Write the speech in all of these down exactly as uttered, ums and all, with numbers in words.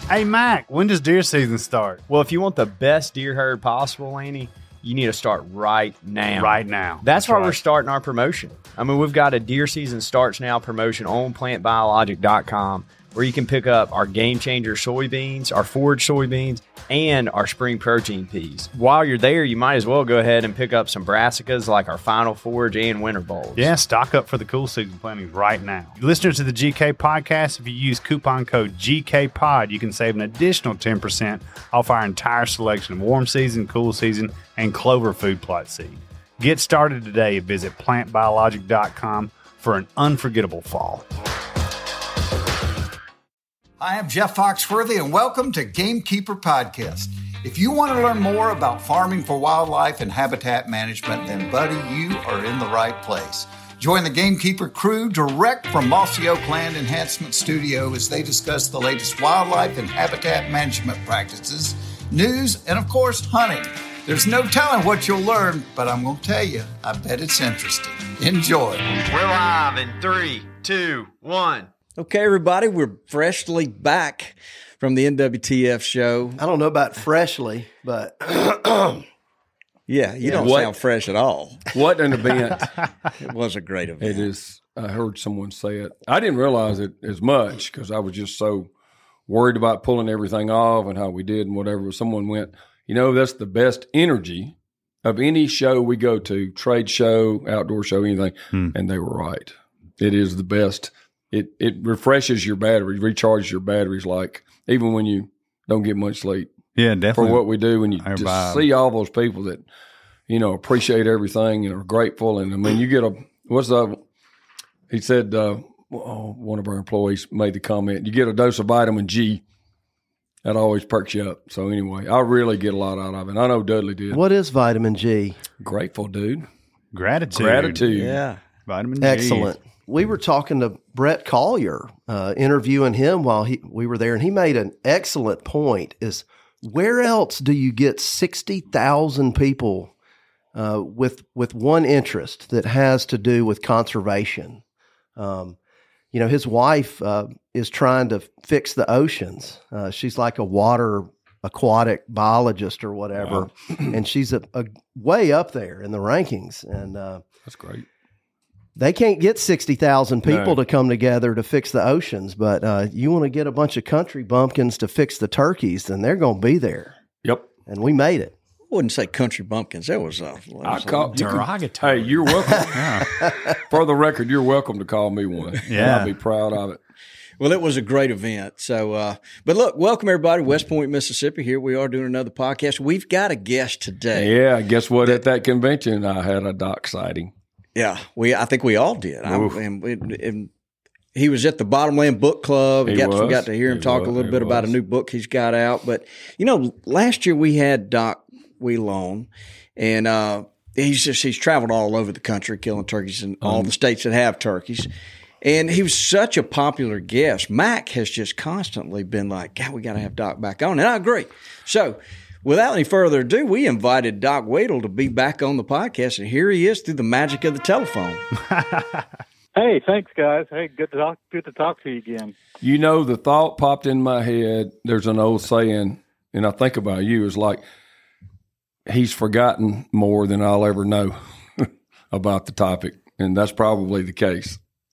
Hey, Mac, when does deer season start? Well, if you want the best deer herd possible, Laney, you need to start right now. Right now. That's, That's why right. we're starting our promotion. I mean, we've got a deer season starts now promotion on plant biologic dot com where you can pick up our Game Changer soybeans, our forage soybeans, and our spring protein peas. While you're there, you might as well go ahead and pick up some brassicas like our Final Forage and Winter Bowls. Yeah, stock up for the cool season plantings right now. Listeners to the G K podcast, if you use coupon code G K Pod, you can save an additional ten percent off our entire selection of warm season, cool season, and clover food plot seed. Get started today. Visit plant biologic dot com for an unforgettable fall. Hi, I'm Jeff Foxworthy, and welcome to Gamekeeper Podcast. If you want to learn more about farming for wildlife and habitat management, then, buddy, you are in the right place. Join the Gamekeeper crew direct from Mossy Oak Land Enhancement Studio as they discuss the latest wildlife and habitat management practices, news, and, of course, hunting. There's no telling what you'll learn, but I'm going to tell you, I bet it's interesting. Enjoy. We're live in three, two, one. Okay, everybody, we're freshly back from the N W T F show. I don't know about freshly, but yeah, you don't What? sound fresh at all. What an event. It was a great event. It is. I heard someone say it. I didn't realize it as much because I was just so worried about pulling everything off and how we did and whatever. Someone went, you know, that's the best energy of any show we go to, trade show, outdoor show, anything. Hmm. And they were right. It is the best. It it refreshes your battery, recharges your batteries, like even when you don't get much sleep. Yeah, For definitely. what we do, when you Our just vibe. see all those people that, you know, appreciate everything and are grateful. And I mean, you get a, what's the, he said, uh, oh, one of our employees made the comment, you get a dose of vitamin G. That always perks you up. So anyway, I really get a lot out of it. I know Dudley did. what is vitamin G? Grateful, dude. Gratitude. Gratitude. Yeah. Vitamin G. Excellent. We were talking to Brett Collier, uh, interviewing him while he we were there, and he made an excellent point, is where else do you get sixty thousand people uh, with with one interest that has to do with conservation? Um, you know, his wife uh, is trying to fix the oceans. Uh, she's like a water aquatic biologist or whatever, Wow. and she's a, a way up there in the rankings. And uh, That's great. they can't get sixty thousand people No. to come together to fix the oceans, but uh, you want to get a bunch of country bumpkins to fix the turkeys, then they're going to be there. Yep. And we made it. I wouldn't say country bumpkins. There was a, there I was a- call, you can- derogatory. hey, you're welcome. For the record, you're welcome to call me one. And Yeah. I'll be proud of it. well, it was a great event. So, uh, but look, welcome everybody, West Point, Mississippi. Here we are doing another podcast. We've got a guest today. Yeah, guess what? At that convention, I had a dock sighting. Yeah, we. I think we all did. I, and, we- and he was at the Bottomland Book Club. He got, was. We got to hear him He talk was. a little He bit about a was. new book he's got out. But, you know, last year we had Doc Wheeler on, and uh, he's just he's traveled all over the country killing turkeys in all Um, the states that have turkeys. And he was such a popular guest. Mac has just constantly been like, God, we got to have Doc back on. And I agree. So, without any further ado, we invited Doc Wadle to be back on the podcast, and here he is through the magic of the telephone. Hey, thanks, guys. Hey, good to talk. Good to talk to you again. You know, the thought popped in my head. There's an old saying, and I think about you, is like, he's forgotten more than I'll ever know about the topic. And that's probably the case.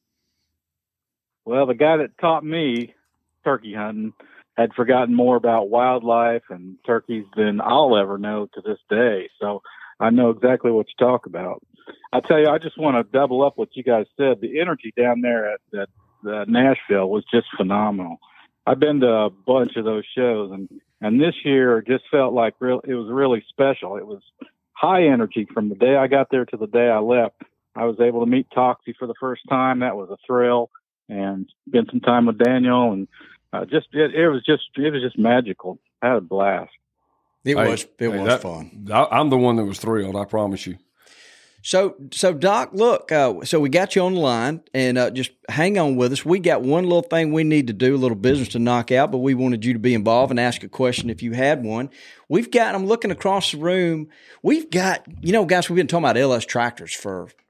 Well, the guy that taught me turkey hunting had forgotten more about wildlife and turkeys than I'll ever know to this day. So I know exactly what you talk about. I tell you, I just want to double up what you guys said. The energy down there at, at uh, Nashville was just phenomenal. I've been to a bunch of those shows, and, and this year just felt like real. It was really special. It was high energy from the day I got there to the day I left. I was able to meet Toxie for the first time. That was a thrill, and spent some time with Daniel, and uh, just it, it was just it was just magical. I had a blast. It Hey, was it hey, was that- fun. I, I'm the one that was thrilled, I promise you. So, so Doc, look, uh, so we got you on the line, and uh, just hang on with us. We got one little thing we need to do, a little business to knock out, but we wanted you to be involved and ask a question if you had one. We've got, I'm looking across the room, we've got, you know, guys, we've been talking about L S tractors for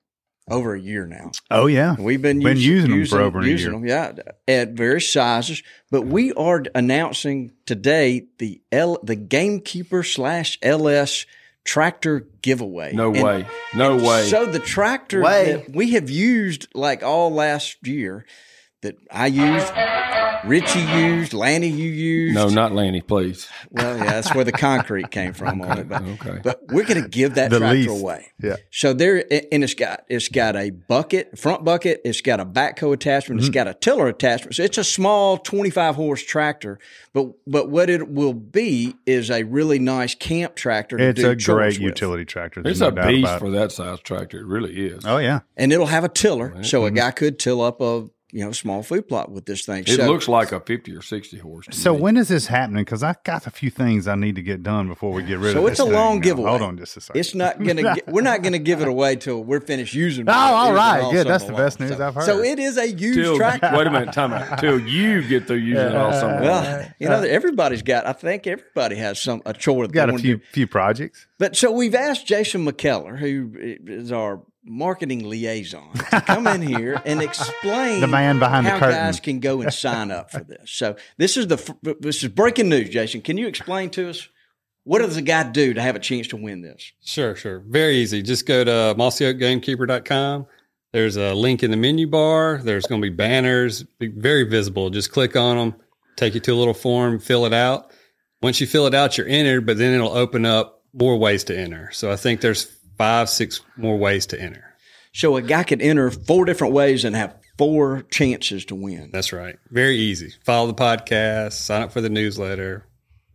over a year now. Oh yeah, We've been, been using, using them for over a using year. them, yeah, at various sizes. But we are announcing today the L, the Gamekeeper slash L S tractor giveaway. No And- way. No way. So the tractor Way. that we have used like all last year, that I used, Richie used, Lanny you used. no, not Lanny, please. Well, yeah, that's where the concrete came from on it. But, Okay. but we're going to give that The tractor least. away. Yeah. So there, and it's got it's got a bucket, front bucket. It's got a backhoe attachment. Mm-hmm. It's got a tiller attachment. So it's a small twenty-five horse tractor. But but what it will be is a really nice camp tractor. To It's do a chores great with. utility tractor. There's It's no a doubt beast about for it. that size tractor. It really is. Oh yeah, And it'll have a tiller, so Mm-hmm. a guy could till up a you know small food plot with this thing. It so, looks like a fifty or sixty horse. to So me. when is this happening? Because I got a few things I need to get done before we get rid So of it's this a thing long now. giveaway. Hold on just a second. It's not gonna. Get, we're not gonna give it away till we're finished using it. Oh, all Using it right, all good. That's summer the best long. news so, I've heard. So it is a used Till, tractor. wait a minute, time out. Till you get through using it all summer. Well, you know, everybody's got. I think everybody has some a chore. That got they a wanna few do. few projects. But so we've asked Jason McKellar, who is our marketing liaison, to come in here and explain The man behind the how curtain. guys can go and sign up for this. So this is the f- this is breaking news, Jason. Can you explain to us what does a guy do to have a chance to win this? Sure, sure. Very easy. Just go to mossy oak gamekeeper dot com. There's a link in the menu bar. There's going to be banners, be very visible. Just click on them, take you to a little form, fill it out. Once you fill it out, you're entered, but then it'll open up more ways to enter. So I think there's five, six more ways to enter. So a guy could enter four different ways and have four chances to win. That's right. Very easy. Follow the podcast, sign up for the newsletter.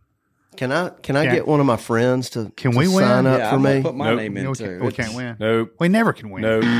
Can I can I Can- get one of my friends to, Can to we win? sign up Yeah, for I'm gonna me? put my Nope. name in No, we too. can't, we can't win. Nope. We never can win. Nope.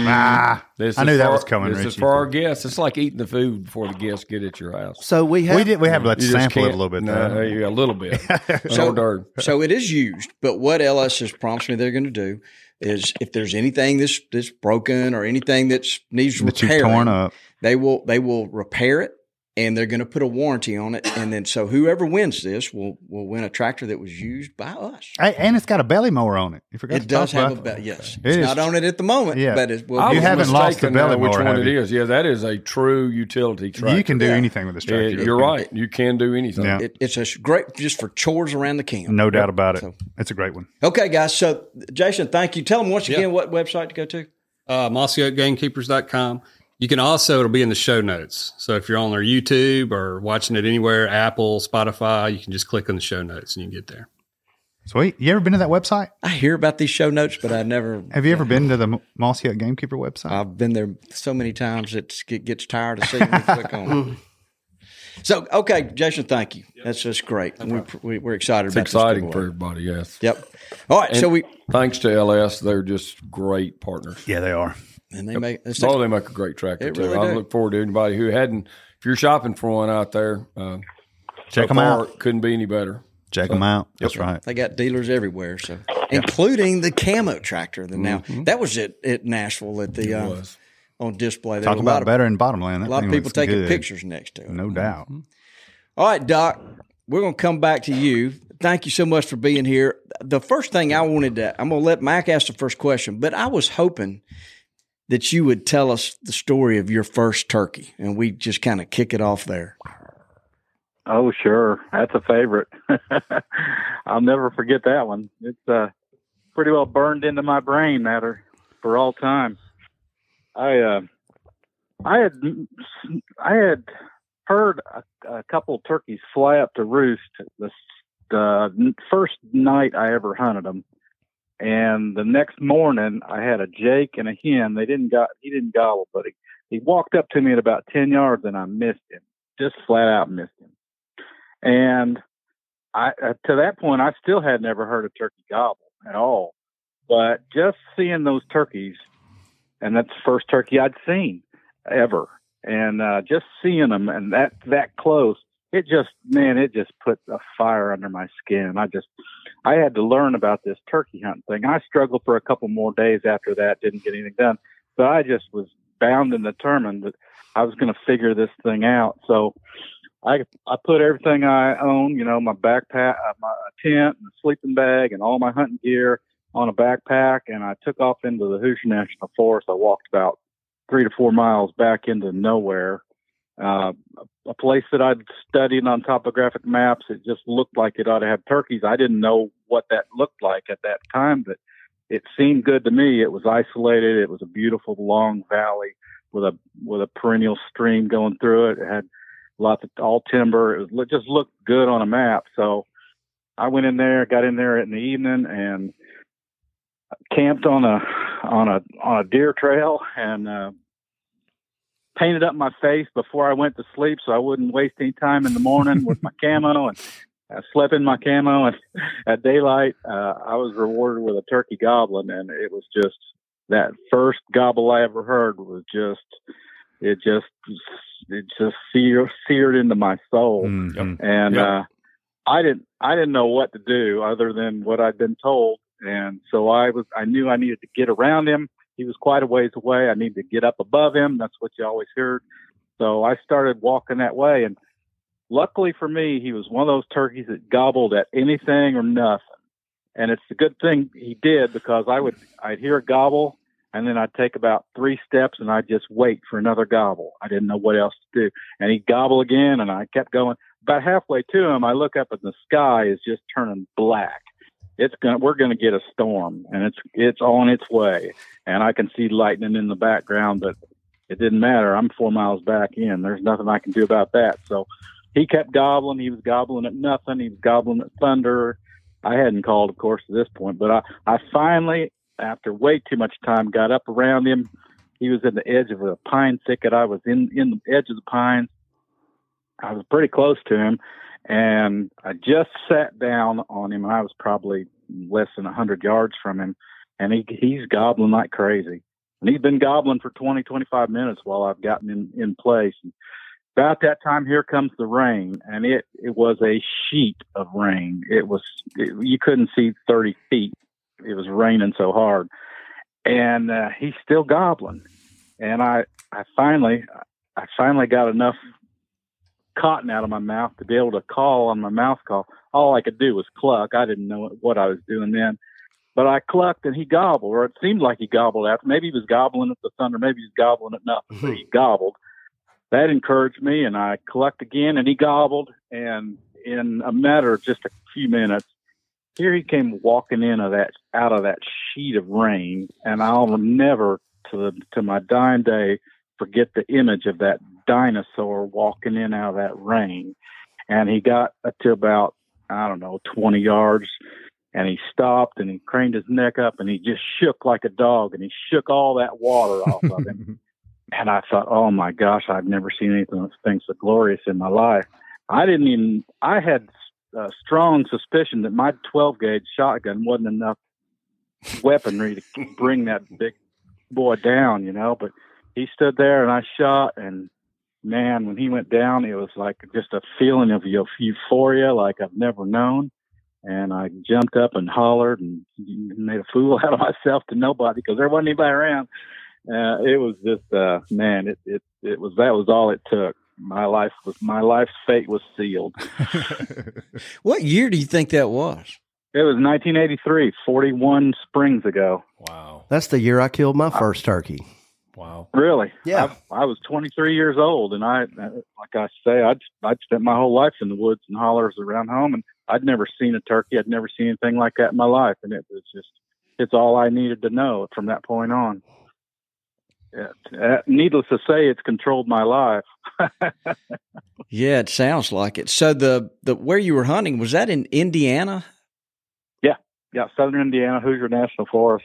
Ah, This I is knew that for- was coming, This is Richie. for our guests. It's like eating the food before the guests get at your house. So we have we did. We have to let You just sample it a can't- little bit. No, though. you got a little bit. So- An hors d'oeuvre. So it is used, but what L S has promised me they're going to do is if there's anything that's that's broken or anything that's needs That you've repairing, torn up. they will they will repair it and they're going to put a warranty on it. And then so whoever wins this will will win a tractor that was used by us. Hey, and it's got a belly mower on it. You forgot It to does talk have a about belt. that. Yes, It it's is- not on it at the moment, Yeah. but it will. I You was haven't lost mistaken the belly now which mower, one have it you? is. Yeah, that is a true utility tractor. You can do Yeah. anything with this Yeah, tractor. you're right. You can do anything. Yeah. It, it's a sh- great just for chores around the camp. No doubt about it. So- It's a great one. Okay, guys. So Jason, thank you. Tell them once again Yeah. what website to go to. Uh, mossy oak gamekeepers dot com. You can also, it'll be in the show notes. So if you're on our YouTube or watching it anywhere, Apple, Spotify, you can just click on the show notes and you can get there. Sweet. You ever been to that website? I hear about these show notes, but I never. Have you ever been to the M- Mossy Oak Gamekeeper website? I've been there so many times it get, gets tired of seeing me click on it. So, okay, Jason, thank you. That's just great. We, we, we're excited It's about exciting this for giveaway. everybody, yes. Yep. All right, so And we Thanks to L S, they're just great partners. yeah, they are. and they make it's Oh, they make a great tractor, They too. really I do. look forward to anybody who hadn't, if you're shopping for one out there, uh, Check so 'em far, out. it couldn't be any better. Check them out. That's right. they got dealers everywhere, so including the camo tractor. That now that was at, at Nashville at the uh, was. on display. There Talk was a about lot of, better in Bottomland. That a lot of thing people looks taking good. pictures next to it. No doubt. All right, Doc, we're going to come back to you. Thank you so much for being here. The first thing I wanted to, I'm going to let Mac ask the first question, but I was hoping that you would tell us the story of your first turkey, and we just kind of kick it off there. Oh, sure. That's a favorite. I'll never forget that one. It's uh, pretty well burned into my brain matter for all time. I uh, I had I had heard a, a couple turkeys fly up to roost the uh, first night I ever hunted them, and the next morning I had a Jake and a hen. They didn't got he didn't gobble, but he, he walked up to me at about ten yards, and I missed him, just flat out missed him. And I, uh, to that point, I still had never heard a turkey gobble at all. But just seeing those turkeys, and that's the first turkey I'd seen ever, and uh, just seeing them and that that close, it just man, it just put a fire under my skin. I just, I had to learn about this turkey hunting thing. I struggled for a couple more days after that, didn't get anything done, but I just was bound and determined that I was going to figure this thing out. So I I put everything I own, you know, my backpack, uh, my tent, and a sleeping bag, and all my hunting gear on a backpack, and I took off into the Hoosier National Forest. I walked about three to four miles back into nowhere. Uh, a place that I'd studied on topographic maps. It just looked like it ought to have turkeys. I didn't know what that looked like at that time, but it seemed good to me. It was isolated. It was a beautiful long valley with a with a perennial stream going through it. It had lots of all timber. It was, it just looked good on a map. So I went in there, got in there in the evening, and camped on a on a on a deer trail, and uh, painted up my face before I went to sleep so I wouldn't waste any time in the morning with my camo, and I slept in my camo, and at daylight uh, I was rewarded with a turkey gobbling, and it was just that first gobble I ever heard was just it just it just seared, seared into my soul. Mm-hmm. And Yep. uh, I didn't I didn't know what to do other than what I'd been told, and so I was I knew I needed to get around him. He was quite a ways away. I needed to get up above him. That's what you always heard. So I started walking that way. And luckily for me, he was one of those turkeys that gobbled at anything or nothing. And it's a good thing he did, because I would, I'd hear a gobble, and then I'd take about three steps and I'd just wait for another gobble. I didn't know what else to do. And he'd gobble again, and I kept going. About halfway to him, I look up and the sky is just turning black. It's gonna, we're going to get a storm, and it's, it's on its way. And I can see lightning in the background, but it didn't matter. I'm four miles back in. There's nothing I can do about that. So he kept gobbling. He was gobbling at nothing. He was gobbling at thunder. I hadn't called, of course, at this point, but I, I finally, after way too much time, got up around him. He was in the edge of a pine thicket. I was in, in the edge of the pines. I was pretty close to him, and I just sat down on him. I was probably less than a hundred yards from him, and he, he's gobbling like crazy. And he's been gobbling for twenty, twenty-five minutes while I've gotten in, in place. And about that time, here comes the rain, and it, it was a sheet of rain. It was, it, you couldn't see thirty feet. It was raining so hard, and uh, he's still gobbling. And I, I finally, I finally got enough cotton out of my mouth to be able to call on my mouth call. All I could do was cluck. I didn't know what I was doing then, but I clucked, and he gobbled, or it seemed like he gobbled after. Maybe he was gobbling at the thunder. Maybe he was gobbling at nothing, but he gobbled. That encouraged me, and I clucked again, and he gobbled. And in a matter of just a few minutes, here he came walking in of that, out of that sheet of rain. And I'll never, to the, to my dying day, forget the image of that dinosaur walking in out of that rain. And he got to about, I don't know, twenty yards, and he stopped, and he craned his neck up, and he just shook like a dog, and he shook all that water off of him. And I thought, oh my gosh, I've never seen anything so glorious in my life. I didn't even, I had a strong suspicion that my twelve gauge shotgun wasn't enough weaponry to bring that big boy down, you know, but he stood there, and I shot, and man, when he went down, it was like just a feeling of euphoria like I've never known. And I jumped up and hollered and made a fool out of myself to nobody, because there wasn't anybody around. Uh, it was just, uh, man, it, it, it was, that was all it took. My life was, my life's fate was sealed. What year do you think that was? It was nineteen eighty-three, forty-one springs ago. Wow. That's the year I killed my first turkey. Wow. Really? Yeah. I, I was twenty-three years old, and I, like I say, I'd, I'd spent my whole life in the woods and hollers around home, and I'd never seen a turkey. I'd never seen anything like that in my life. And it was just, it's all I needed to know from that point on. Uh, needless to say, it's controlled my life. Yeah, it sounds like it. So the, the where you were hunting, was that in Indiana? Yeah, yeah, Southern Indiana, Hoosier National Forest.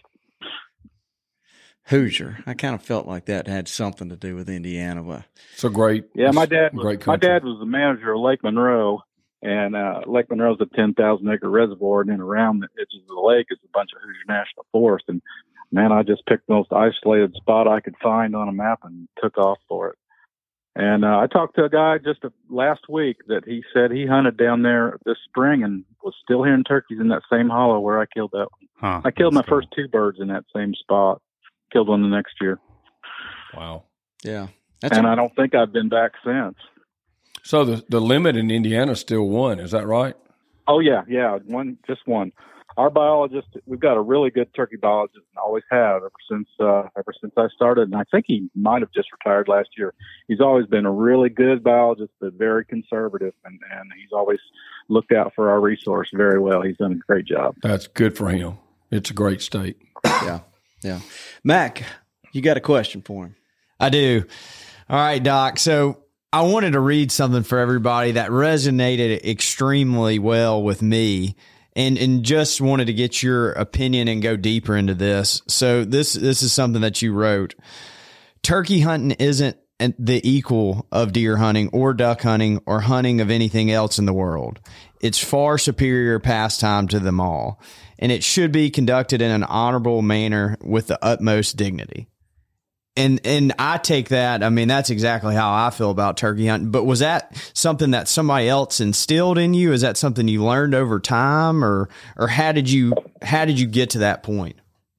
Hoosier. I kind of felt like that had something to do with Indiana. But It's a great, Yeah, my dad. Was, great my country. dad was the manager of Lake Monroe, and uh, Lake Monroe's a ten thousand acre reservoir, and then around the edges of the lake is a bunch of Hoosier National Forest. And man, I just picked the most isolated spot I could find on a map and took off for it. And uh, I talked to a guy just a, last week that he said he hunted down there this spring and was still hearing turkeys in that same hollow where I killed that one. Huh, I killed my that's cool. first two birds in that same spot. Killed one the next year. Wow. yeah, that's And a, I don't think I've been back since. So the, the limit in Indiana is still one. Is that right? Oh, yeah, yeah, one, just one. our biologist, we've got a really good turkey biologist, and always have ever since uh, ever since I started. And I think he might have just retired last year. He's always been a really good biologist, but very conservative, and, and he's always looked out for our resource very well. He's done a great job. That's good for him. It's a great state. Yeah, yeah. Mac, you got a question for him? I do. All right, Doc. So I wanted to read something for everybody that resonated extremely well with me. And and just wanted to get your opinion and go deeper into this. So this this is something that you wrote. Turkey hunting isn't the equal of deer hunting or duck hunting or hunting of anything else in the world. It's far superior pastime to them all, and it should be conducted in an honorable manner with the utmost dignity. And and I take that, I mean, that's exactly how I feel about turkey hunting. But was that something that somebody else instilled in you? Is that something you learned over time, or or how did you how did you get to that point?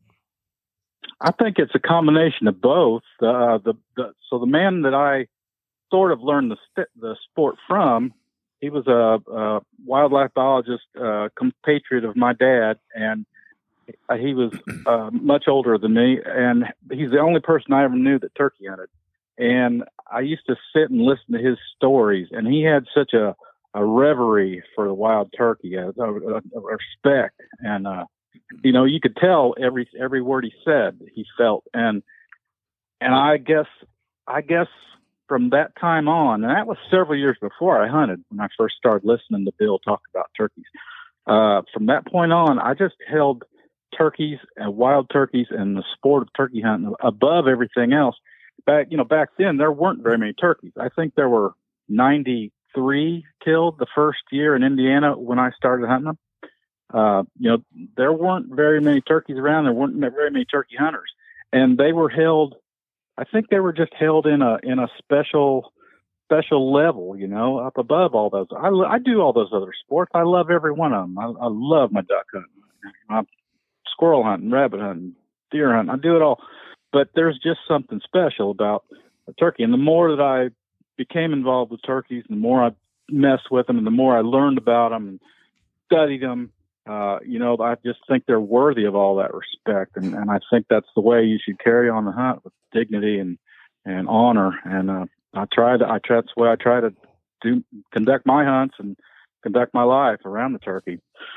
I think it's a combination of both. Uh, the, the so the man that I sort of learned the st- the sport from, he was a, a wildlife biologist, uh, compatriot of my dad, and he was uh, much older than me, and he's the only person I ever knew that turkey hunted. And I used to sit and listen to his stories, and he had such a, a reverie for the wild turkey, a, a, a respect, and uh, you know, you could tell every every word he said he felt. And and I guess I guess from that time on, and that was several years before I hunted, when I first started listening to Bill talk about turkeys. Uh, from that point on, I just held turkeys and wild turkeys and the sport of turkey hunting above everything else. Back, you know, back then there weren't very many turkeys. I think there were ninety-three killed the first year in Indiana when I started hunting them. Uh, you know, there weren't very many turkeys around. There weren't very many turkey hunters, and they were held. I think they were just held in a in a special special level, you know, up above all those. I, I do all those other sports. I love every one of them. I, I love my duck hunting. I'm squirrel hunting, rabbit hunting, deer hunting. I do it all. But there's just something special about a turkey. And the more that I became involved with turkeys, the more I messed with them, and the more I learned about them and studied them, uh, you know, I just think they're worthy of all that respect. And, and I think that's the way you should carry on the hunt, with dignity and, and honor. And uh, I try to, I try, that's the way I try to do, conduct my hunts and conduct my life around the turkey.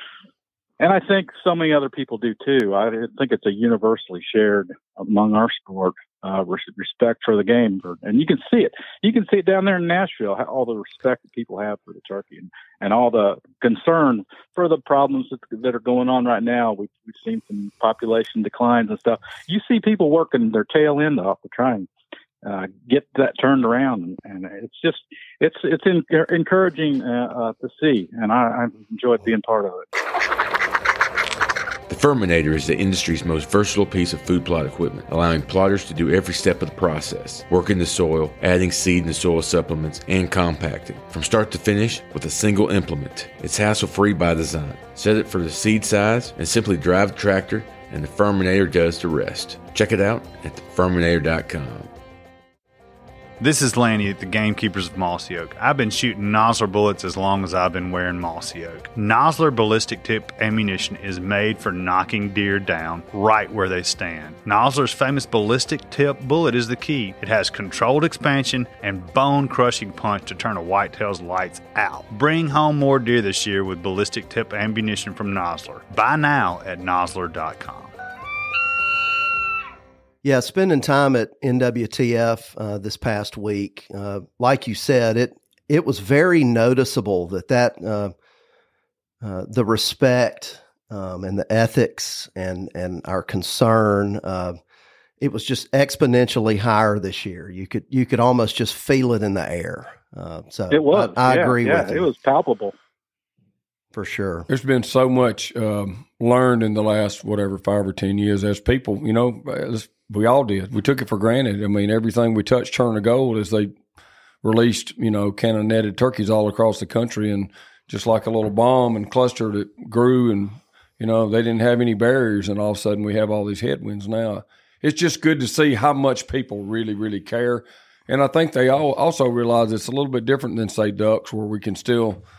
And I think so many other people do too. I think it's a universally shared among our sport, uh, respect for the game. And you can see it. You can see it down there in Nashville, all the respect that people have for the turkey, and, and all the concern for the problems that, that are going on right now. We've, we've seen some population declines and stuff. You see people working their tail end off to try and uh, get that turned around. And, and it's just, it's, it's in, encouraging uh, uh, to see. And I, I've enjoyed being part of it. The Furminator is the industry's most versatile piece of food plot equipment, allowing plotters to do every step of the process, working the soil, adding seed and soil supplements, and compacting, from start to finish with a single implement. It's hassle-free by design. Set it for the seed size and simply drive the tractor, and the Furminator does the rest. Check it out at the furminator dot com. This is Lanny at the Gamekeepers of Mossy Oak. I've been shooting Nosler bullets as long as I've been wearing Mossy Oak. Nosler ballistic tip ammunition is made for knocking deer down right where they stand. Nosler's famous ballistic tip bullet is the key. It has controlled expansion and bone-crushing punch to turn a whitetail's lights out. Bring home more deer this year with ballistic tip ammunition from Nosler. Buy now at nosler dot com. Yeah, spending time at N W T F uh, this past week, uh, like you said, it it was very noticeable that that uh, uh, the respect um, and the ethics and and our concern, uh, it was just exponentially higher this year. You could you could almost just feel it in the air. Uh, so it was. I, I yeah, agree yeah, with you. It was palpable. For sure. There's been so much um, learned in the last, whatever, five or ten years as people, you know, we all did. We took it for granted. I mean, everything we touched turned to gold as they released, you know, cannon-netted turkeys all across the country, and just like a little bomb and cluster that grew, and, you know, they didn't have any barriers, and all of a sudden we have all these headwinds now. It's just good to see how much people really, really care. And I think they all also realize it's a little bit different than, say, ducks, where we can still –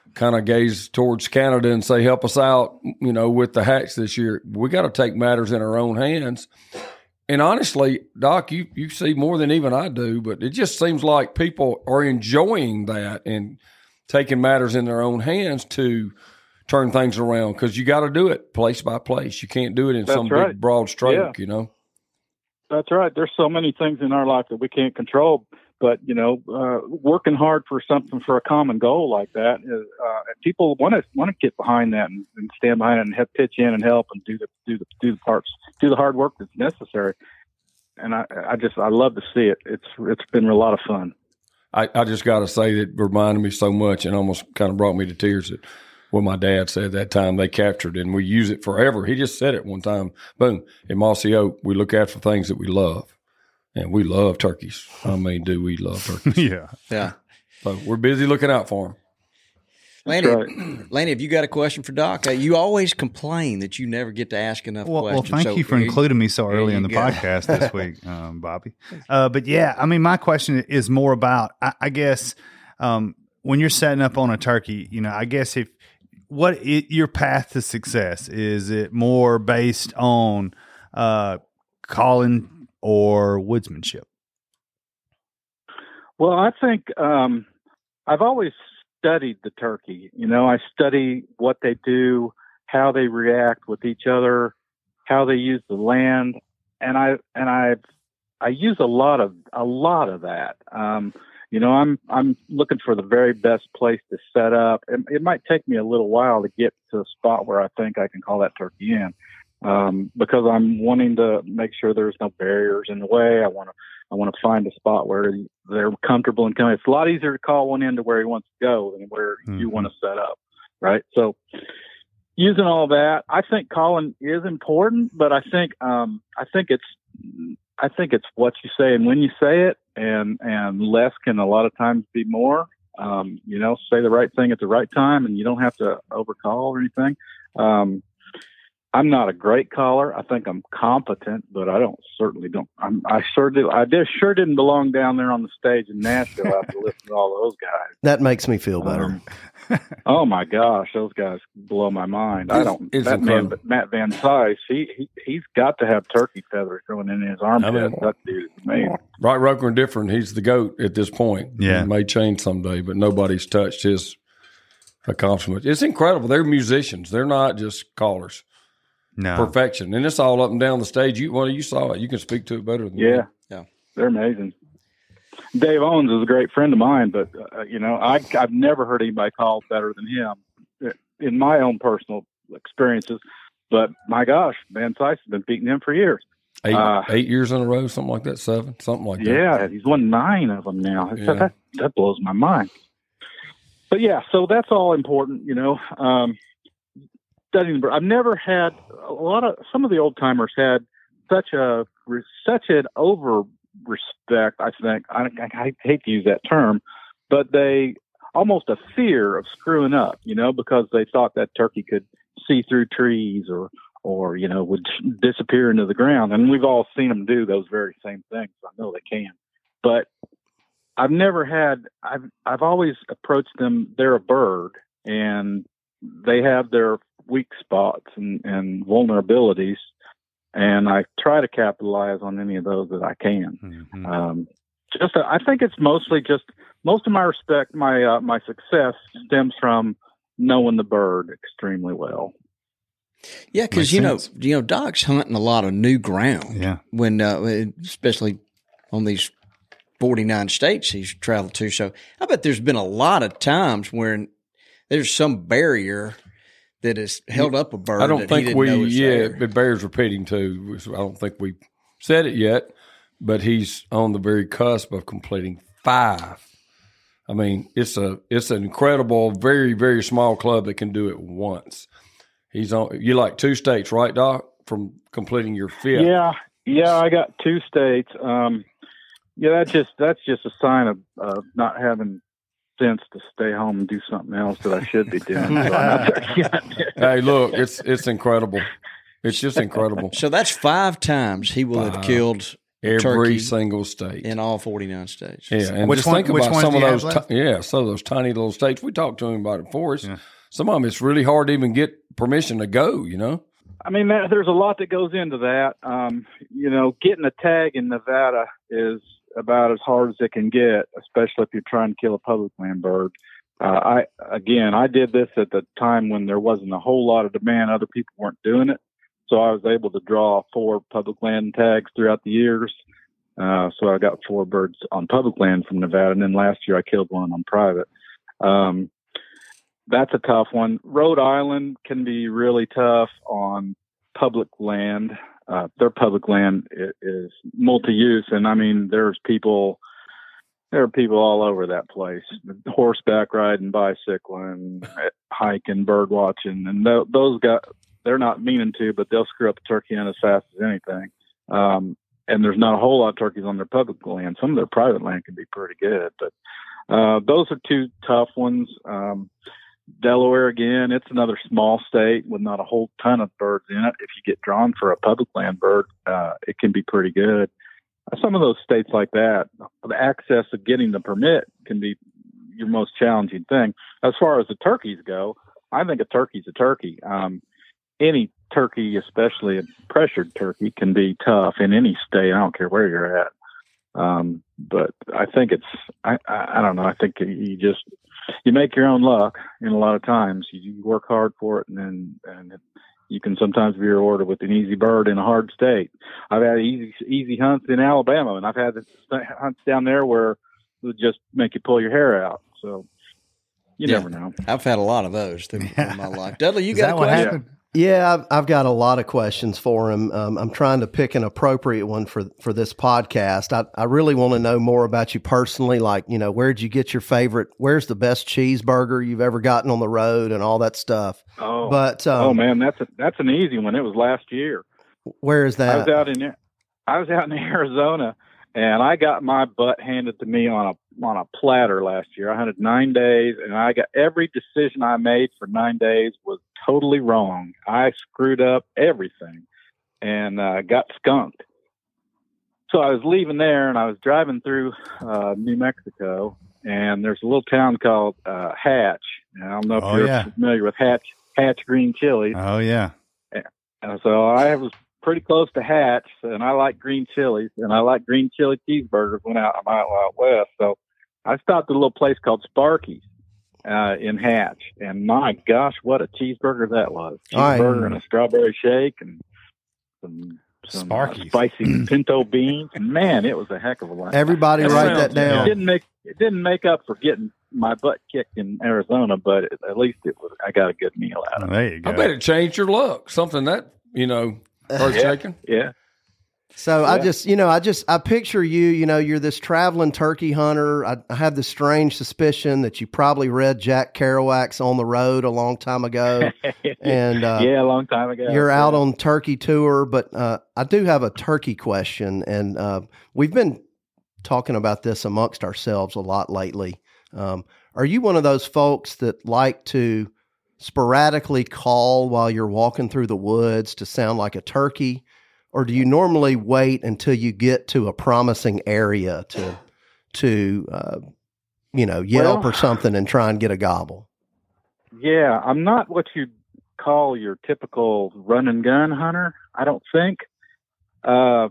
kind of gaze towards Canada and say, help us out, you know, with the hatch this year. We got to take matters in our own hands. And honestly, Doc, you, you see more than even I do, but it just seems like people are enjoying that and taking matters in their own hands to turn things around, because you got to do it place by place. You can't do it in That's some right. big broad stroke, Yeah. you know. That's right. There's so many things in our life that we can't control, but you know, uh, working hard for something, for a common goal like that, is, uh, and people want to want to get behind that and, and stand behind it and have, pitch in and help and do the do the do the parts, do the hard work that's necessary. And I, I just I love to see it. It's it's been a lot of fun. I, I just got to say that reminded me so much and almost kind of brought me to tears that what my dad said that time they captured, and we use it forever. He just said it one time. Boom. In Mossy Oak, we look out for things that we love. And we love turkeys. I mean, do we love turkeys? Yeah. Yeah. So we're busy looking out for them. Lanny, right. Lanny, have you got a question for Doc? Uh, you always complain that you never get to ask enough Well, well, questions. thank So you for here- including me so there early you in the go. podcast this week, um, Bobby. Uh, but yeah, I mean, my question is more about, I, I guess, um, when you're setting up on a turkey, you know, I guess if what I, your path to success is, it more based on uh, calling or woodsmanship? Well, I think um, I've always studied the turkey. You know, I study what they do, how they react with each other, how they use the land, and I and I I use a lot of a lot of that. Um, you know, I'm I'm looking for the very best place to set up. It, it might take me a little while to get to a spot where I think I can call that turkey in, um, because I'm wanting to make sure there's no barriers in the way. I want to I want to find a spot where they're comfortable and coming. It's a lot easier to call one in to where he wants to go than where mm-hmm. you want to set up, right? So using all that, I think calling is important, but I think um, I think it's I think it's what you say and when you say it, and and less can a lot of times be more. Um, you know, say the right thing at the right time, and you don't have to overcall or anything. Um, I'm not a great caller. I think I'm competent, but I don't certainly don't. I'm, I sure do. I did, sure didn't belong down there on the stage in Nashville after listening to all those guys. That makes me feel better. Um, oh my gosh, those guys blow my mind. I don't. It's that man, incredible. Matt Van Sice, he, he he's got to have turkey feathers growing in his armpit. I mean, that dude is amazing. Right, Roker, and different. He's the GOAT at this point. Yeah. It may change someday, but nobody's touched his accomplishments. It's incredible. They're musicians. They're not just callers. No. Perfection. And it's all up and down the stage. You well, you saw it. You can speak to it better than Yeah, me. Yeah. They're amazing. Dave Owens is a great friend of mine, but uh, you know, I, I've never heard anybody call better than him in my own personal experiences. But my gosh, Van Sice has been beating him for years. Eight, Uh, eight years in a row, something like that, seven, something like that. Yeah, he's won nine of them now. Yeah. That, that blows my mind. But yeah, so that's all important, you know. Um, studying, I've never had a lot of. Some of the old timers had such a such an over respect. I think I, I hate to use that term, but they almost a fear of screwing up, you know, because they thought that turkey could see through trees or. or, you know, would disappear into the ground. And we've all seen them do those very same things. I know they can. But I've never had, I've, I've always approached them, they're a bird, and they have their weak spots and, and vulnerabilities, and I try to capitalize on any of those that I can. Mm-hmm. Um, just, I think it's mostly just, most of my respect, my, uh, my success stems from knowing the bird extremely well. Yeah, because you know, you know, Doc's hunting a lot of new ground. Yeah. When, uh, especially on these forty-nine states he's traveled to. So I bet there's been a lot of times when there's some barrier that has held up a bird. I don't that think he didn't we, know was yeah, there. it bears repeating too. I don't think we said it yet, but he's on the very cusp of completing five. I mean, it's a it's an incredible, very, very small club that can do it once. He's on. You like two states, right, Doc? From completing your fifth. Yeah, yeah, I got two states. Um, yeah, that's just that's just a sign of uh, not having sense to stay home and do something else that I should be doing. So I'm not there yet. Hey, look, it's it's incredible. It's just incredible. So that's five times he will Five. have killed Every turkey single state. in all forty-nine states. Yeah, and Which just one- think which about ones some do of you those. have left? Ti- yeah, some of those tiny little states. We talked to him about it before. It's, Yeah. Some of them, it's really hard to even get permission to go. You know. I mean, that, there's a lot that goes into that. Um, you know, getting a tag in Nevada is about as hard as it can get, especially if you're trying to kill a public land bird. Uh, I again, I did this at the time when there wasn't a whole lot of demand. Other people weren't doing it, so I was able to draw four public land tags throughout the years. Uh, so I got four birds on public land from Nevada, and then last year I killed one on private. Um, that's a tough one. Rhode Island can be really tough on public land. Uh, their public land is, is multi-use, and I mean, there's people, there are people all over that place, horseback riding, bicycling, hiking, bird watching, and th- those guys, they're not meaning to, but they'll screw up a turkey hunt as fast as anything. Um, and there's not a whole lot of turkeys on their public land. Some of their private land can be pretty good, but uh, those are two tough ones. Um, Delaware, again, it's another small state with not a whole ton of birds in it. If you get drawn for a public land bird, uh, it can be pretty good. Some of those states like that, the access of getting the permit can be your most challenging thing. As far as the turkeys go, I think a turkey's a turkey. Um, any turkey, especially a pressured turkey, can be tough in any state. I don't care where you're at. Um, but I think it's, I, I, I don't know. I think you just, you make your own luck. And a lot of times you, you work hard for it, and then, and it, you can sometimes be rewarded with an easy bird in a hard state. I've had easy, easy hunts in Alabama, and I've had hunts down there where it would just make you pull your hair out. So you Yeah. never know. I've had a lot of those through Yeah. in my life. Dudley, you Is got that a what question? happened? Yeah, I've, I've got a lot of questions for him. Um, I'm trying to pick an appropriate one for for this podcast. I, I really want to know more about you personally. Like, you know, where'd you get your favorite? Where's the best cheeseburger you've ever gotten on the road and all that stuff? Oh, But um, oh man, that's a, that's an easy one. It was last year. where is I that? was out in I was out in Arizona, and I got my butt handed to me on a on a platter last year. I hunted nine days, and I got every decision I made for nine days was totally wrong. I screwed up everything, and uh, got skunked. So I was leaving there, and I was driving through uh, New Mexico, and there's a little town called uh, Hatch. And I don't know if Oh, you're yeah. familiar with Hatch Hatch green chilies. Oh, yeah. And so I was pretty close to Hatch, and I like green chilies, and I like green chili cheeseburgers when out, I'm out, out west. So I stopped at a little place called Sparky's uh, in Hatch, and my gosh, what a cheeseburger that was. All right. Cheeseburger and a strawberry shake and some, some uh, Sparky's. spicy pinto beans. And man, it was a heck of a lunch. Everybody That write sounds- that down. It didn't make it didn't make up for getting my butt kicked in Arizona, but at least it was. I got a good meal out Oh, of it. there you go. I bet it changed your luck. Something that, you know, earth shaking. Yeah. So I Yeah. just, you know, I just, I picture you, you know, you're this traveling turkey hunter. I, I have this strange suspicion that you probably read Jack Kerouac's On the Road a long time ago. And uh, yeah, a long time ago. you're out Yeah. on turkey tour, but uh, I do have a turkey question. And uh, we've been talking about this amongst ourselves a lot lately. Um, are you one of those folks that like to sporadically call while you're walking through the woods to sound like a turkey? Or do you normally wait until you get to a promising area to, to uh, you know, yelp Well- or something and try and get a gobble? Yeah, I'm not what you'd call your typical run and gun hunter. I don't think. Uh,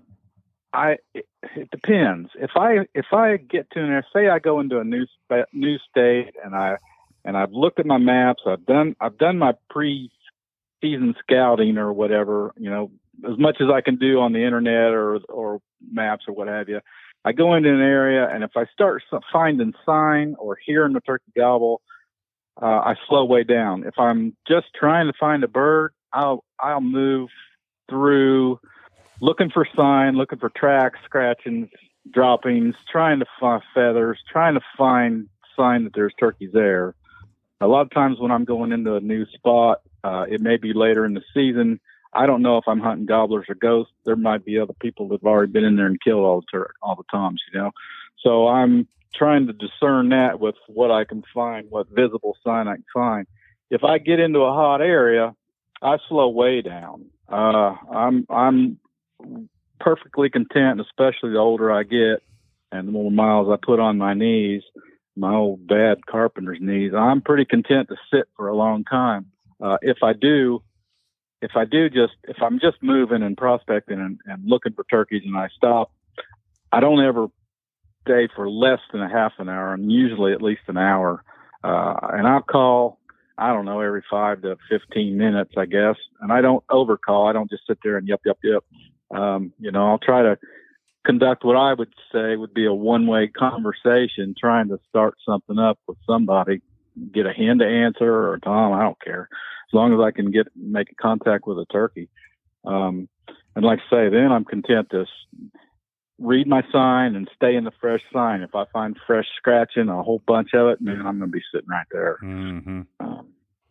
I it, it depends. If I if I get to an say I go into a new spa- new state and I and I've looked at my maps. I've done I've done my pre-season scouting or whatever. You know, as much as I can do on the internet or or maps or what have you. I go into an area, and if I start s- finding sign or hearing the turkey gobble, uh, I slow way down. If I'm just trying to find a bird, I'll I'll move through, looking for sign, looking for tracks, scratchings, droppings, trying to find feathers, trying to find sign that there's turkeys there. A lot of times when I'm going into a new spot, uh, it may be later in the season. I don't know if I'm hunting gobblers or ghosts. There might be other people that have already been in there and killed all the tur- all the toms, you know. So I'm trying to discern that with what I can find, what visible sign I can find. If I get into a hot area, I slow way down. Uh, I'm I'm perfectly content, especially the older I get and the more miles I put on my knees, my old bad carpenter's knees. I'm pretty content to sit for a long time. Uh, if I do, if I do just, if I'm just moving and prospecting and, and looking for turkeys and I stop, I don't ever stay for less than a half an hour, and usually at least an hour. Uh, and I'll call, I don't know, every five to fifteen minutes, I guess. And I don't overcall. I don't just sit there and yep, yep, yep. Um, you know, I'll try to conduct what I would say would be a one-way conversation, trying to start something up with somebody, get a hen to answer or a tom, I don't care. As long as I can get, make contact with a turkey. Um, and like I say, then I'm content to read my sign and stay in the fresh sign. If I find fresh scratching, a whole bunch of it, man, I'm going to be sitting right there. Mm-hmm. Um,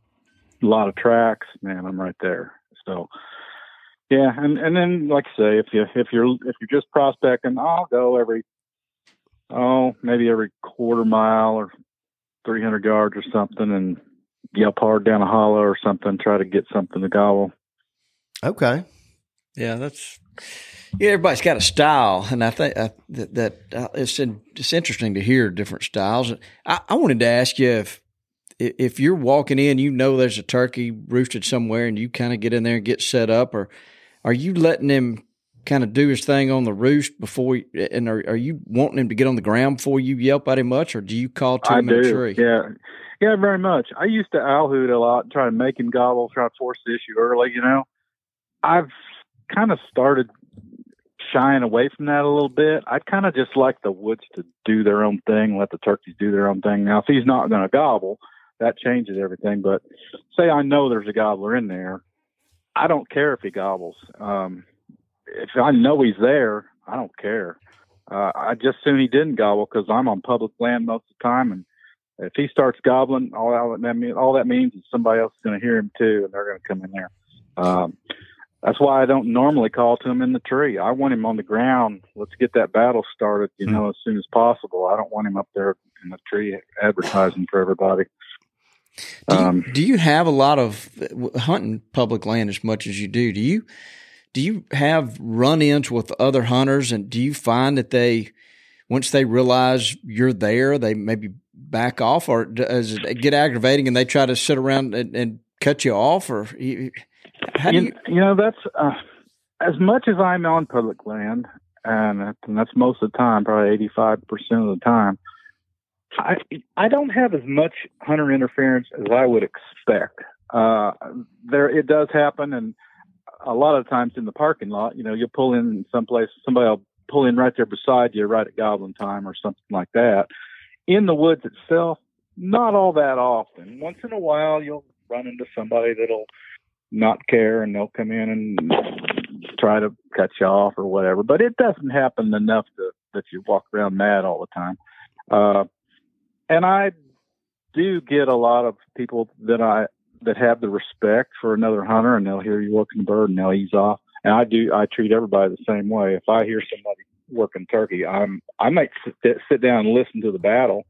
a lot of tracks, man, I'm right there. So, yeah. And, and then, like I say, if you, if you're, if you're just prospecting, I'll go every, oh, maybe every quarter mile or three hundred yards or something and yelp hard down a hollow or something, try to get something to gobble. Okay. Yeah, that's yeah. Everybody's got a style, and I think uh, that, that uh, it's in, it's interesting to hear different styles. I, I wanted to ask you if if you're walking in, you know there's a turkey roosted somewhere, and you kind of get in there and get set up, or are you letting him kind of do his thing on the roost before? You, and are, are you wanting him to get on the ground before you yelp at him much, or do you call to I him do. in a tree? Yeah. Yeah, very much. I used to owl hoot a lot, try to make him gobble, try to force the issue early, you know. I've kind of started shying away from that a little bit. I kind of just like the woods to do their own thing, let the turkeys do their own thing. Now, if he's not going to gobble, that changes everything. But say I know there's a gobbler in there, I don't care if he gobbles. Um, if I know he's there, I don't care. Uh, I just soon he didn't gobble because I'm on public land most of the time, and if he starts gobbling, all that, mean, all that means is somebody else is going to hear him too, and they're going to come in there. Um, that's why I don't normally call to him in the tree. I want him on the ground. Let's get that battle started, you know, as soon as possible. I don't want him up there in the tree advertising for everybody. Do you, Um, do you have a lot of hunting public land as much as you do? Do you do you have run-ins with other hunters, and do you find that they, once they realize you're there, they maybe back off, or does it get aggravating and they try to sit around and, and cut you off, or how do you, you? You know, that's uh, as much as I'm on public land, and, and that's most of the time, probably eighty-five percent of the time. I I don't have as much hunter interference as I would expect. Uh, there, it does happen, and a lot of times in the parking lot, you know, you'll pull in someplace, somebody will pull in right there beside you, right at gobbling time or something like that. In the woods itself, not all that often. Once in a while, you'll run into somebody that'll not care, and they'll come in and try to cut you off or whatever. But it doesn't happen enough to, that you walk around mad all the time. Uh, and I do get a lot of people that I that have the respect for another hunter, and they'll hear you working the bird and they'll ease off. And I do. I treat everybody the same way. If I hear somebody working turkey, I'm I might sit, sit down and listen to the battle,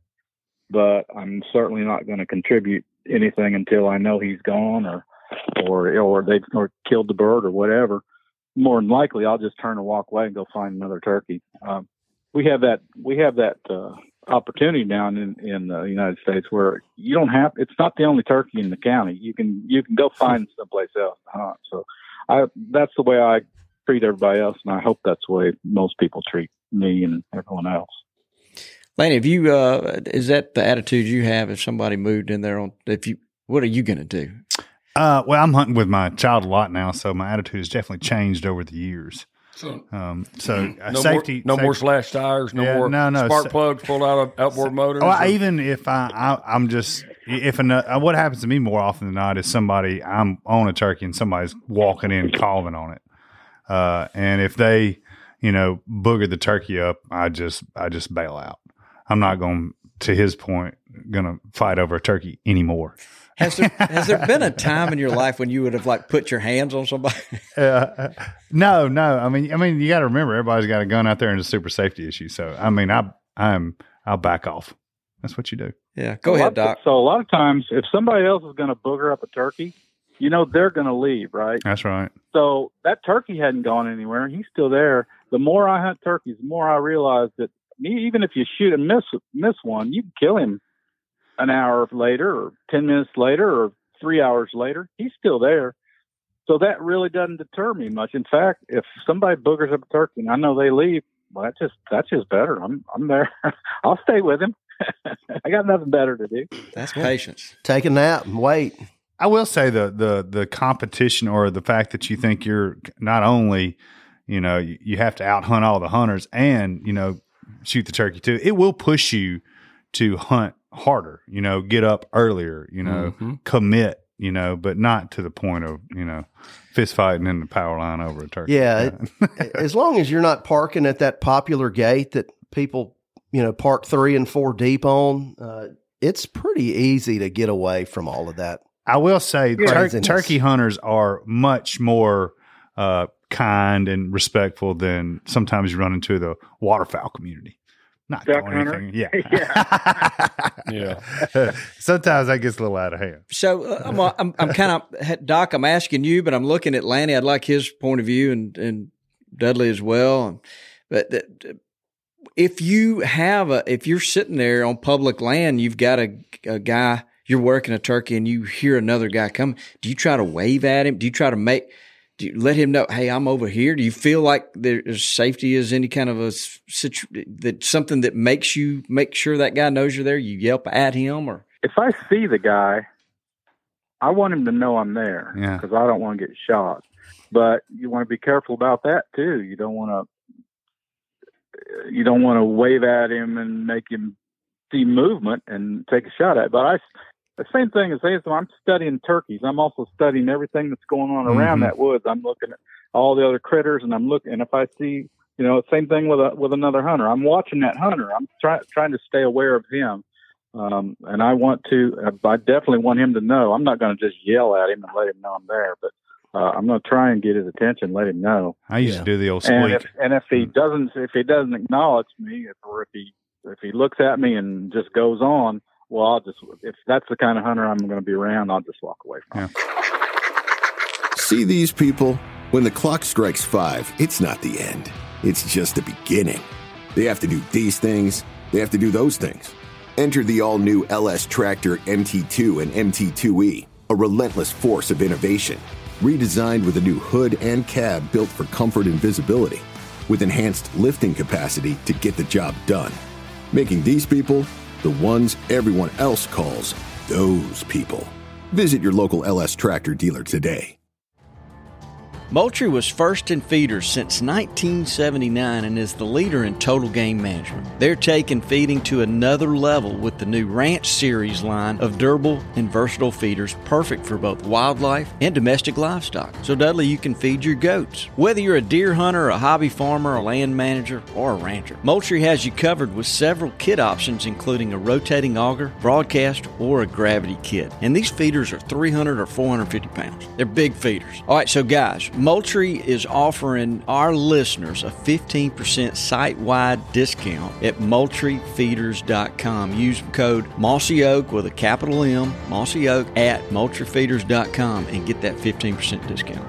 but I'm certainly not going to contribute anything until I know he's gone or or or they've or killed the bird or whatever. More than likely, I'll just turn and walk away and go find another turkey. Um, we have that we have that uh, opportunity down in in the United States where you don't have. It's not the only turkey in the county. You can you can go find someplace else to hunt. So I that's the way I treat everybody else, and I hope that's the way most people treat me and everyone else. Lanny, have you uh, is that the attitude you have if somebody moved in there on? If you, what are you going to do? Uh, well, I'm hunting with my child a lot now, so my attitude has definitely changed over the years. So, um, so uh, no safety, more, no safety. more slash tires, no Yeah, more no, no. spark So- plugs pulled out of outboard motors. Well, or- even if I, I, I'm just if an, uh, what happens to me more often than not is somebody I'm on a turkey and somebody's walking in calling on it, uh, and if they, you know, booger the turkey up, I just I just bail out. I'm not going to his point going to fight over a turkey anymore. Has there has there been a time in your life when you would have like put your hands on somebody? Uh, no, no. I mean, I mean, you got to remember, everybody's got a gun out there, and it's a super safety issue. So, I mean, I, I'm, I'll back off. That's what you do. Yeah, go A ahead, lot- Doc. So a lot of times, if somebody else is going to booger up a turkey, you know they're going to leave, right? That's right. So that turkey hadn't gone anywhere. He's still there. The more I hunt turkeys, the more I realize that even if you shoot and miss miss one, you can kill him an hour later or ten minutes later or three hours later. He's still there. So that really doesn't deter me much. In fact, if somebody boogers up a turkey and I know they leave, well, that's just that's just better. I'm I'm there. I'll stay with him. I got nothing better to do. That's patience. Take a nap and wait. I will say the the the competition or the fact that you think you're not only, you know, you, you have to out hunt all the hunters and, you know, shoot the turkey too. It will push you to hunt harder, you know, get up earlier, you know, Mm-hmm. commit, you know, but not to the point of, you know, fist fighting in the power line over a turkey. Yeah, it, as long as you're not parking at that popular gate that people, you know, park three and four deep on, uh, it's pretty easy to get away from all of that. I will say tur- Craziness. turkey hunters are much more uh, kind and respectful than sometimes you run into the waterfowl community. Not Duck going hunter? anything. Yeah. Yeah. Sometimes that gets a little out of hand. So uh, I'm, I'm, I'm kind of, Doc, I'm asking you, but I'm looking at Lanny. I'd like his point of view and, and Dudley as well. But the, if you have a, if you're sitting there on public land, you've got a, a guy, you're working a turkey and you hear another guy come, do you try to wave at him? Do you try to make, do you let him know, hey, I'm over here? Do you feel like there's safety is any kind of a situ- that something that makes you make sure that guy knows you're there? You yelp at him or? If I see the guy, I want him to know I'm there Yeah. because I don't want to get shot. But you want to be careful about that too. You don't want to, you don't want to wave at him and make him see movement and take a shot at it. But I, the same thing as saying, so I'm studying turkeys. I'm also studying everything that's going on around Mhm. that woods. I'm looking at all the other critters, and I'm looking. And if I see, you know, same thing with a with another hunter. I'm watching that hunter. I'm trying trying to stay aware of him. Um, and I want to. I definitely want him to know. I'm not going to just yell at him and let him know I'm there, but uh, I'm going to try and get his attention, let him know. I used Yeah. to do the old And squeak. if and if he doesn't if he doesn't acknowledge me, if, or if he if he looks at me and just goes on, well, I'll just if that's the kind of hunter I'm going to be around, I'll just walk away from. Yeah. See these people? When the clock strikes five, it's not the end. It's just the beginning. They have to do these things. They have to do those things. Enter the all-new L S Tractor M T two and M T two E, a relentless force of innovation. Redesigned with a new hood and cab built for comfort and visibility, with enhanced lifting capacity to get the job done. Making these people the ones everyone else calls those people. Visit your local L S Tractor dealer today. Moultrie was first in feeders since nineteen seventy-nine and is the leader in total game management. They're taking feeding to another level with the new Ranch Series line of durable and versatile feeders, perfect for both wildlife and domestic livestock. So Dudley, you can feed your goats. Whether you're a deer hunter, a hobby farmer, a land manager, or a rancher, Moultrie has you covered with several kit options, including a rotating auger, broadcast, or a gravity kit. And these feeders are three hundred or four hundred fifty pounds. They're big feeders. All right, so guys, Moultrie is offering our listeners a fifteen percent site-wide discount at moultrie feeders dot com. Use code Mossy Oak with a capital M, Mossy Oak, at moultrie feeders dot com and get that fifteen percent discount.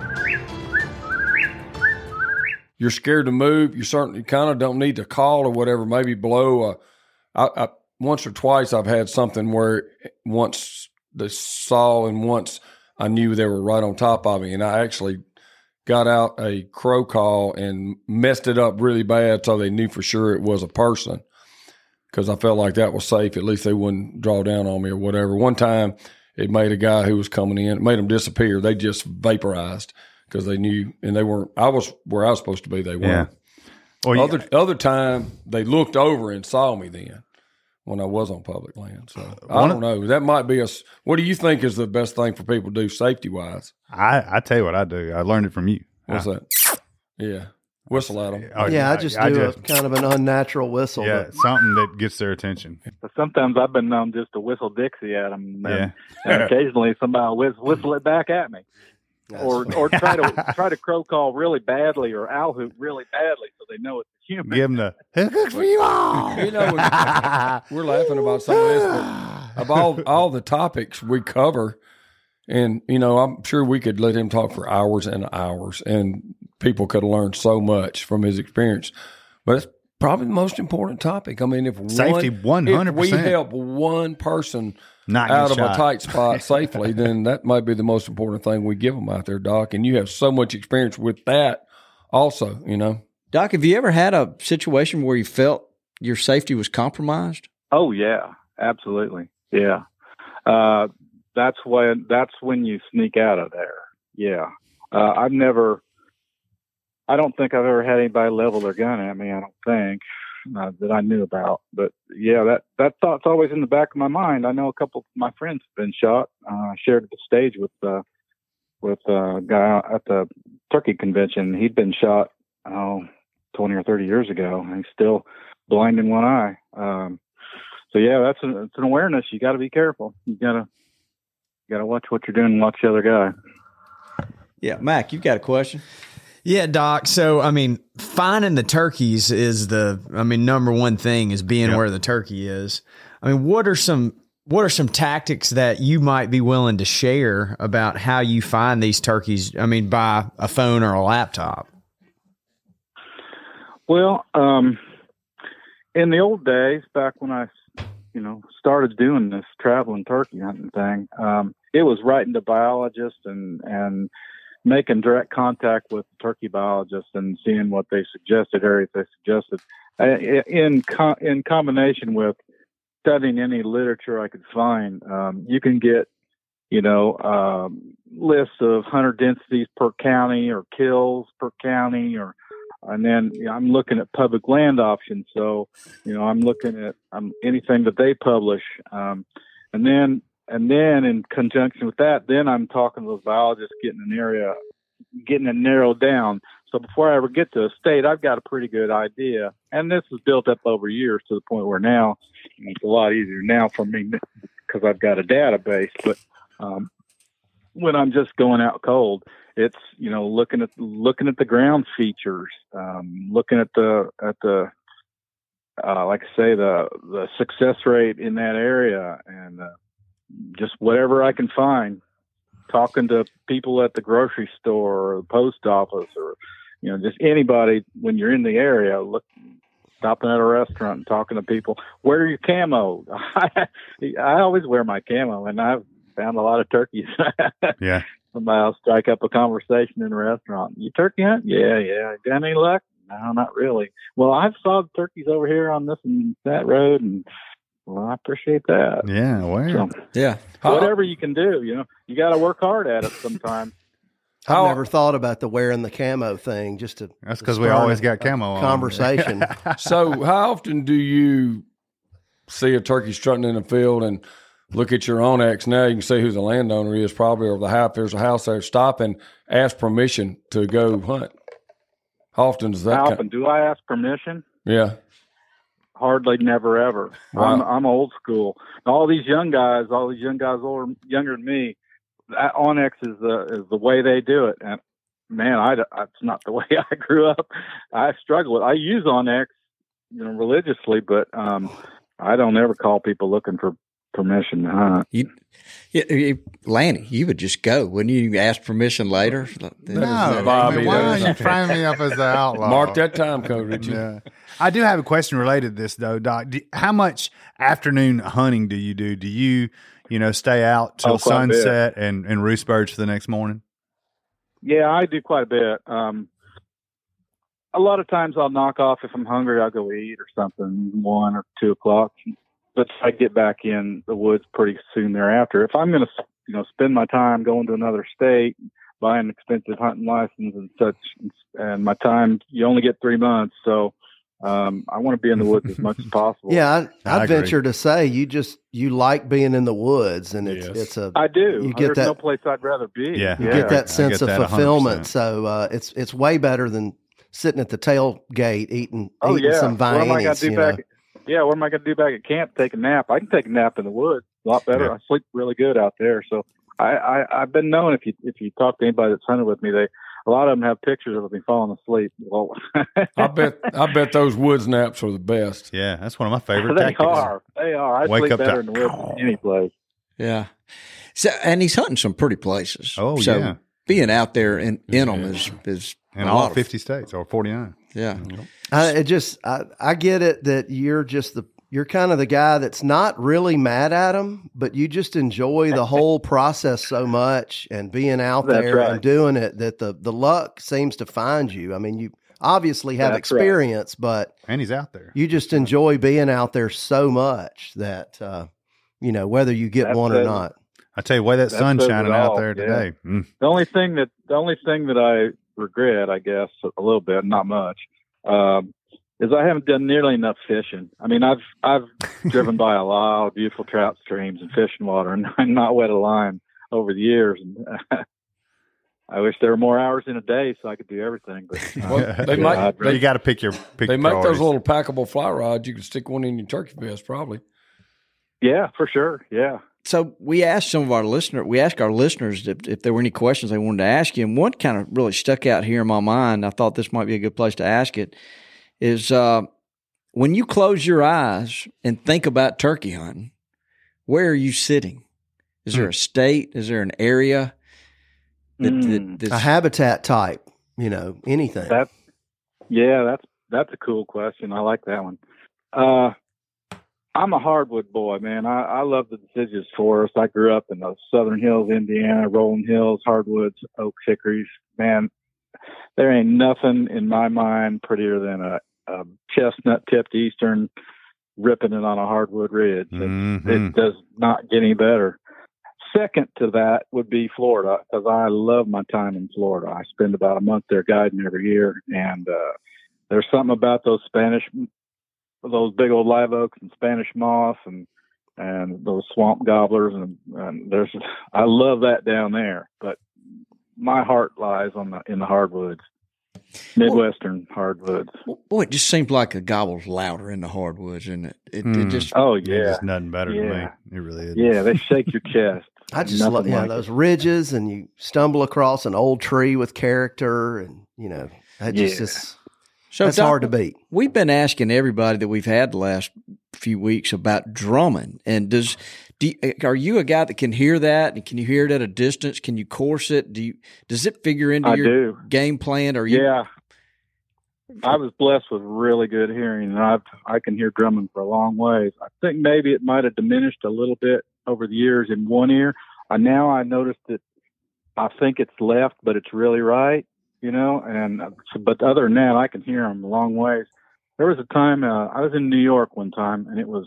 You're scared to move. You certainly kind of don't need to call or whatever. Maybe blow. A, I, I, once or twice I've had something where once they saw and once I knew they were right on top of me, and I actually got out a crow call and messed it up really bad so they knew for sure it was a person, because I felt like that was safe. At least they wouldn't draw down on me or whatever. One time it made a guy who was coming in, it made him disappear. They just vaporized because they knew, and they weren't, I was where I was supposed to be. They weren't. Well, you- Other, other time they looked over and saw me then when I was on public land. So I One don't know. That might be a, s- what do you think is the best thing for people to do safety wise? I, I tell you what I do. I learned it from you. What's I- that? Yeah. Whistle at them. Oh, yeah, I just do just- a kind of an unnatural whistle. Yeah, but- something that gets their attention. But sometimes I've been known just to whistle Dixie at them, and, Yeah. and occasionally somebody will whis- whistle it back at me, or or try to try to crow call really badly or owl hoot really badly so they know it's a human. Give them the "It's good for you all." You know, we're, we're laughing about some of this, but of all, all the topics we cover, And, you know, I'm sure we could let him talk for hours and hours, and people could learn so much from his experience. But it's probably the most important topic. I mean, if Safety, one, one hundred percent. If we help one person Not out of shot. a tight spot safely, then that might be the most important thing we give them out there, Doc. And you have so much experience with that also, you know. Doc, have you ever had a situation where you felt your safety was compromised? Oh yeah, absolutely. Yeah. Uh, that's when, that's when you sneak out of there. Yeah. Uh, I've never, I don't think I've ever had anybody level their gun at me. I don't think uh, that I knew about, but yeah, that, that thought's always in the back of my mind. I know a couple of my friends have been shot. Uh, I shared the stage with, uh, with a guy at the turkey convention. He'd been shot, oh, twenty or thirty years ago, and he's still blind in one eye. Um, so yeah, that's an, it's an awareness. You got to be careful. You gotta, you gotta watch what you're doing and watch the other guy. Yeah, Mac, you've got a question. Yeah, Doc. So, I mean, finding the turkeys is the, I mean, number one thing is being Yep. where the turkey is. I mean, what are some, what are some tactics that you might be willing to share about how you find these turkeys? I mean, by a phone or a laptop? Well, um, in the old days, back when I, you know, started doing this traveling turkey hunting thing, um, it was writing to biologists and, and making direct contact with turkey biologists and seeing what they suggested, areas they suggested, uh, in co- in combination with studying any literature I could find. Um, you can get, you know, um, lists of hunter densities per county or kills per county, or and then you know, I'm looking at public land options. So, you know, I'm looking at um, anything that they publish, um, and then. And then in conjunction with that, then I'm talking to the biologists, getting an area, getting it narrowed down. So before I ever get to a state, I've got a pretty good idea. And this is built up over years to the point where now it's a lot easier now for me because I've got a database. But um, when I'm just going out cold, it's, you know, looking at looking at the ground features, um, looking at the at the uh, like I say the the success rate in that area, and uh, just whatever I can find, talking to people at the grocery store or the post office, or, you know, just anybody when you're in the area, look, stopping at a restaurant and talking to people. Wear your camo. I, I always wear my camo, and I've found a lot of turkeys. Yeah. Somebody will strike up a conversation in a restaurant. You turkey hunt? Yeah, yeah. Got any luck? No, not really. Well, I've saw turkeys over here on this and that road, and well, I appreciate that. Yeah, well, so, Yeah. whatever you can do, you know, you got to work hard at it sometimes. I've never thought about the wearing the camo thing. Just to That's 'cause to we start always a- got a camo on. conversation. So how often do you see a turkey strutting in the field and look at your Onyx? Now you can see who the landowner is probably, or the house. There's a house there. Stop and ask permission to go hunt. How often does that How come? often do I ask permission? Yeah. Hardly, never, ever. Wow. I'm, I'm old school. All these young guys, all these young guys older, younger than me, that Onyx is the is the way they do it. And man, I that's not the way I grew up. I struggle with. I use Onyx, you know, religiously, but um, I don't ever call people looking for permission to hunt. You, you, you- Lanny, you would just go, wouldn't you? Ask permission later. No, Bobby, I mean, why that are is you not- framing me up as the outlaw? Mark that time code, Richie. Yeah. I do have a question related to this, though, Doc. Do, how much afternoon hunting do you do? Do you, you know, stay out till Oh, quite a bit. sunset and, and roost birds for the next morning? Yeah, I do quite a bit. Um, a lot of times I'll knock off if I'm hungry. I'll go eat or something, one or two o'clock. But I get back in the woods pretty soon thereafter. If I'm going to, you know, spend my time going to another state, buying an expensive hunting license and such, and my time, you only get three months. So um, I want to be in the woods as much as possible. Yeah, I, I I agree. venture to say you just you like being in the woods, and it's Yes. it's a I do. You get There's that- no place I'd rather be. Yeah. you Yeah, get I that sense get of that one hundred fulfillment. percent. So uh, it's it's way better than sitting at the tailgate eating Oh eating yeah. some What am I going viands. to do You back? know? Yeah, what am I going to do back at camp? Take a nap. I can take a nap in the woods. A lot better. Yeah. I sleep really good out there. So I, I I've been known if you if you talk to anybody that's hunted with me, they a lot of them have pictures of me falling asleep. Well, I bet I bet those woods naps are the best. Yeah, that's one of my favorite they tactics. are. They are. I Wake sleep up better to- in the woods than any place. Yeah. So, and he's hunting some pretty places. Oh, so yeah. being out there in, in them is, is In a all lot of- fifty states or forty-nine. Yeah. I it just I, I get it that you're just the you're kind of the guy that's not really mad at him, but you just enjoy the whole process so much and being out That's there right. and doing it that the the luck seems to find you. I mean, you obviously have That's right. experience, but And he's out there. you just enjoy being out there so much that uh, you know whether you get That's one or it. not. I tell you, way that That sun's says it shining out all, there yeah. today. Mm. The only thing that the only thing that I regret, I guess, a little bit, not much, um, is I haven't done nearly enough fishing. I mean, I've I've driven by a lot of beautiful trout streams and fishing water, and I've not wet a line over the years. And I wish there were more hours in a day so I could do everything. But uh, Well, they yeah, might- I'd- But you got to pick your pick They your make those priorities. little packable fly rods. You can stick one in your turkey vest, probably. yeah, for sure. Yeah. So we asked some of our listeners, we asked our listeners if, if there were any questions they wanted to ask you. And one kind of really stuck out here in my mind. I thought this might be a good place to ask it is, uh, when you close your eyes and think about turkey hunting, where are you sitting? Is there a state? Is there an area? That, Mm. that, that's, A habitat type, you know, anything. That, yeah, that's that's a cool question. I like that one. Uh, I'm a hardwood boy, man. I, I love the deciduous forest. I grew up in the Southern Hills, Indiana, rolling hills, hardwoods, oaks, hickories. Man, there ain't nothing in my mind prettier than a, a chestnut-tipped eastern ripping it on a hardwood ridge. It, Mhm. it does not get any better. Second to that would be Florida, because I love my time in Florida. I spend about a month there guiding every year, and uh, there's something about those Spanish, those big old live oaks and Spanish moss, and and those swamp gobblers, and, and there's I love that down there. But my heart lies on the in the hardwoods, Midwestern hardwoods. boy, it just seems like the gobble's louder in the hardwoods, isn't it? It, it Mm. just, Oh There's yeah, just nothing better than Yeah. me. It really is. yeah, they shake your chest. I just Nothing love you know, like those it. ridges, and you stumble across an old tree with character, and you know that just Yeah. is so that's Doc, hard to beat. We've been asking everybody that we've had the last few weeks about drumming, and does do you, are you a guy that can hear that, and can you hear it at a distance? Can you course it? Do you does it figure into I your do. game plan? Or you, Yeah. I was blessed with really good hearing, and I've, I can hear drumming for a long ways. I think maybe it might have diminished a little bit over the years in one ear. Uh, now I noticed that I think it's left, but it's really right, you know. And uh, so, but other than that, I can hear them a long ways. There was a time uh, I was in New York one time, and it was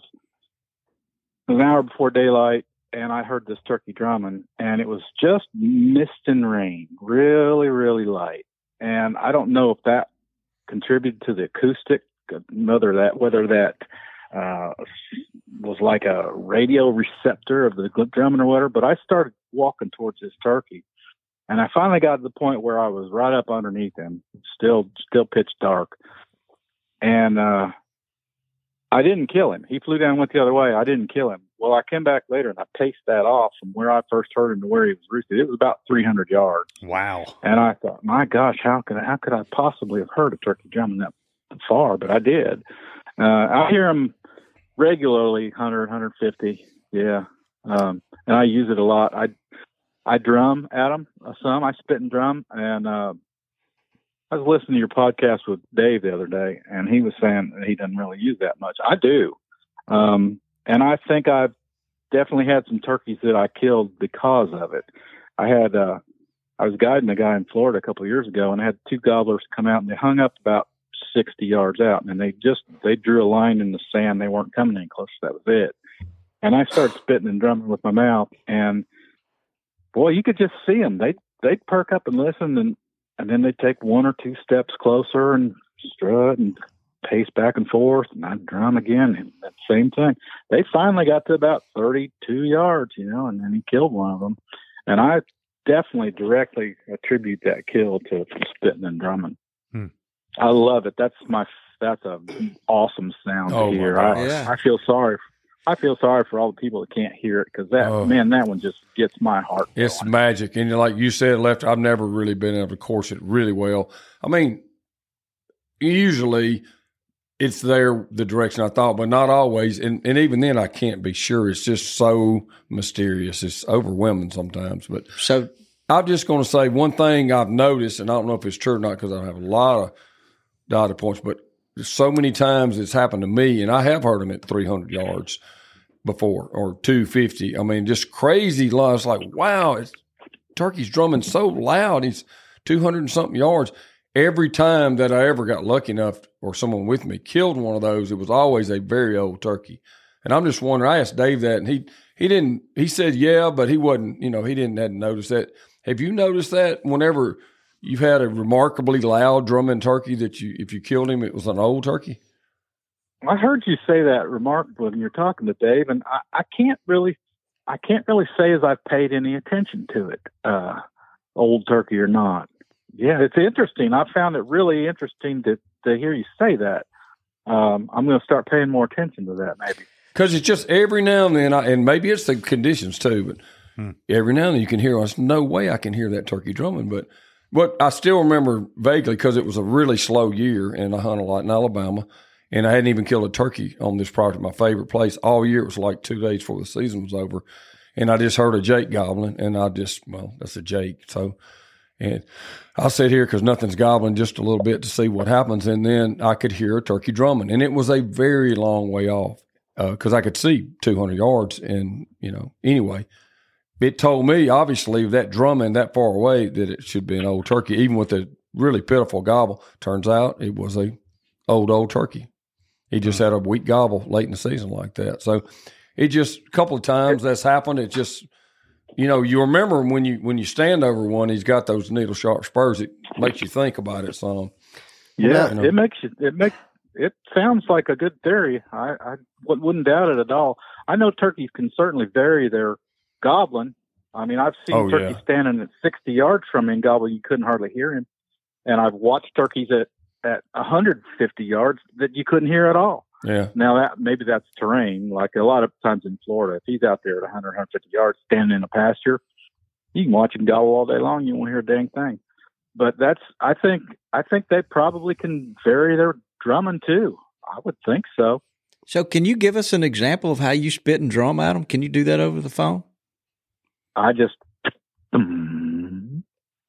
an hour before daylight, and I heard this turkey drumming, and it was just mist and rain, really, really light. And I don't know if that contributed to the acoustic, whether that whether that uh, was like a radio receptor of the drumming or whatever. But I started walking towards this turkey, and I finally got to the point where I was right up underneath him, still still pitch dark, and uh, I didn't kill him. He flew down and went the other way. I didn't kill him. Well, I came back later and I paced that off from where I first heard him to where he was roosted. It was about three hundred yards. Wow. And I thought, my gosh, how could I, how could I possibly have heard a turkey drumming that far? But I did. Uh, I hear them regularly, one hundred, one fifty. Yeah. Um, and I use it a lot. I, I drum at them uh, some. I spit and drum. And uh, I was listening to your podcast with Dave the other day, and he was saying that he doesn't really use that much. I do. Um, and I think I've definitely had some turkeys that I killed because of it. I had, uh, I was guiding a guy in Florida a couple of years ago, and I had two gobblers come out, and they hung up about sixty yards out, and they just, they drew a line in the sand. They weren't coming any closer. That was it. And I started spitting and drumming with my mouth, and boy, you could just see them. They, they'd perk up and listen, and, and then they'd take one or two steps closer and strut and pace back and forth, and I'd drum again, and that same thing. They finally got to about thirty-two yards, you know, and then he killed one of them. And I definitely directly attribute that kill to spitting and drumming. Hmm. I love it. That's my, that's a awesome sound Oh, to my hear. gosh. I, Yeah. I feel sorry. I feel sorry for all the people that can't hear it, because that, Oh. man, that one just gets my heart It's going. magic. And like you said, left, I've never really been able to course it really well. I mean, usually it's there the direction I thought, but not always. And, and even then, I can't be sure. It's just so mysterious. It's overwhelming sometimes. But So I'm just going to say one thing I've noticed, and I don't know if it's true or not because I have a lot of data points, but so many times it's happened to me, and I have heard them at three hundred yards before or two fifty. I mean, just crazy loud. It's like, wow, it's, turkey's drumming so loud. He's two hundred and something yards. Every time that I ever got lucky enough or someone with me killed one of those, it was always a very old turkey. And I'm just wondering, I asked Dave that, and he, he didn't, he said, yeah, but he wasn't, you know, he didn't hadn't noticed that. Have you noticed that whenever you've had a remarkably loud drumming turkey that you, if you killed him, it was an old turkey? I heard you say that remarkably when you're talking to Dave, and I, I can't really, I can't really say as I've paid any attention to it, uh, old turkey or not. Yeah, it's interesting. I found it really interesting to, to hear you say that. Um, I'm going to start paying more attention to that maybe. Because it's just every now and then, I, and maybe it's the conditions too, but hmm. every now and then you can hear, there's no way I can hear that turkey drumming. But but I still remember vaguely because it was a really slow year, and I hunted a lot in Alabama, and I hadn't even killed a turkey on this project, my favorite place. All year, it was like two days before the season was over, and I just heard a jake gobbling, and I just, well, that's a jake, so... And I'll sit here because nothing's gobbling just a little bit to see what happens. And then I could hear a turkey drumming. And it was a very long way off because uh, I could see two hundred yards. And, you know, anyway, it told me, obviously, that drumming that far away that it should be an old turkey, even with a really pitiful gobble. Turns out it was a old, old turkey. He just had a weak gobble late in the season like that. So it just, a couple of times that's happened. It just... You know, you remember when you when you stand over one, he's got those needle sharp spurs. It makes you think about it some. Yeah, you know. it makes you. It makes it sounds like a good theory. I, I wouldn't doubt it at all. I know turkeys can certainly vary their gobbling. I mean, I've seen oh, turkeys yeah. standing at sixty yards from me and gobble. You couldn't hardly hear him. And I've watched turkeys at at one hundred fifty yards that you couldn't hear at all. Yeah. Now that maybe that's terrain. Like a lot of times in Florida, if he's out there at one hundred, one hundred fifty yards standing in a pasture, you can watch him gobble all day long. You won't hear a dang thing. But that's, I think, I think they probably can vary their drumming too. I would think so. So can you give us an example of how you spit and drum at them? Can you do that over the phone? I just, um,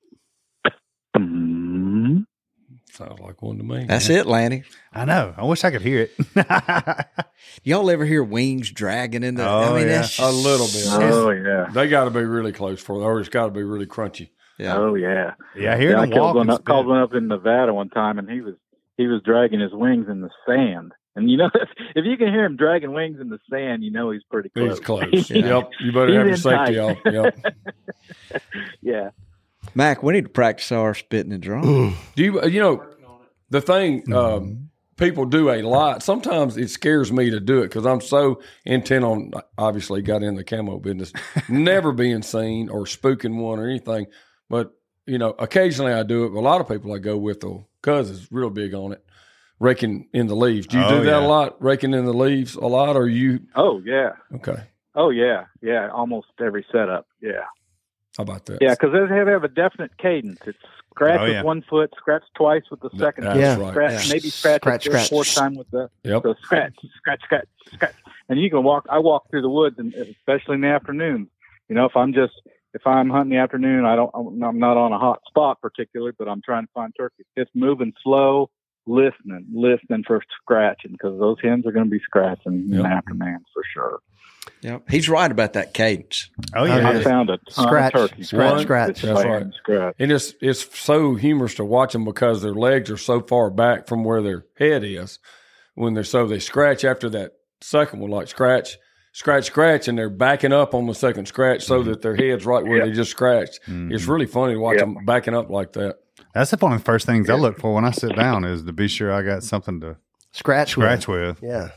um, sounds like one to me. That's man. it, Lanny. I know. I wish I could hear it. Y'all ever hear wings dragging in the? Oh, I mean, yeah. that's A little bit. oh yeah, They got to be really close for it, or it's got to be really crunchy. Yeah. oh yeah. Yeah, hearing Yeah, I them killed walk one and up, spit. called one up in Nevada one time, and he was he was dragging his wings in the sand. And you know, if, if you can hear him dragging wings in the sand, you know he's pretty close. He's close. Yeah. Yep. You better He's have your in safety tight. off. Yep. Yeah. Mac, we need to practice our spitting and drum. Do you, you know, the thing um, people do a lot, sometimes it scares me to do it because I'm so intent on, obviously got in the camo business, never being seen or spooking one or anything. But, you know, occasionally I do it. But a lot of people I go with, though, cuz is real big on it, raking in the leaves. Do you Oh, do that yeah. a lot, raking in the leaves a lot, or you? Oh yeah. Okay. Oh yeah. Yeah. Almost every setup. Yeah. How about that? Yeah, because they have, have a definite cadence. It's scratch Oh, with yeah. one foot, scratch twice with the second That's foot, Yeah. right. scratch, Yeah. maybe scratch, Scratch, a third, scratch. fourth time with the Yep. so scratch, scratch, scratch, scratch. And you can walk. I walk through the woods, and especially in the afternoon. You know, if I'm just if I'm hunting in the afternoon, I don't. I'm not on a hot spot particularly, but I'm trying to find turkeys. It's moving slow, listening, listening for scratching because those hens are going to be scratching in Yep. the afternoon for sure. Yep. He's right about that cadence. Oh, yeah. I found a ton Scratch, of turkeys. scratch, One- scratch. That's Bam, right. Scratch. And it's it's so humorous to watch them because their legs are so far back from where their head is. When they're so they scratch after that second one, like scratch, scratch, scratch, and they're backing up on the second scratch so that their head's right where Yep. they just scratched. Mhm. It's really funny to watch Yep. them backing up like that. That's one of the first things I look for when I sit down is to be sure I got something to Scratch, scratch with. with. Yeah.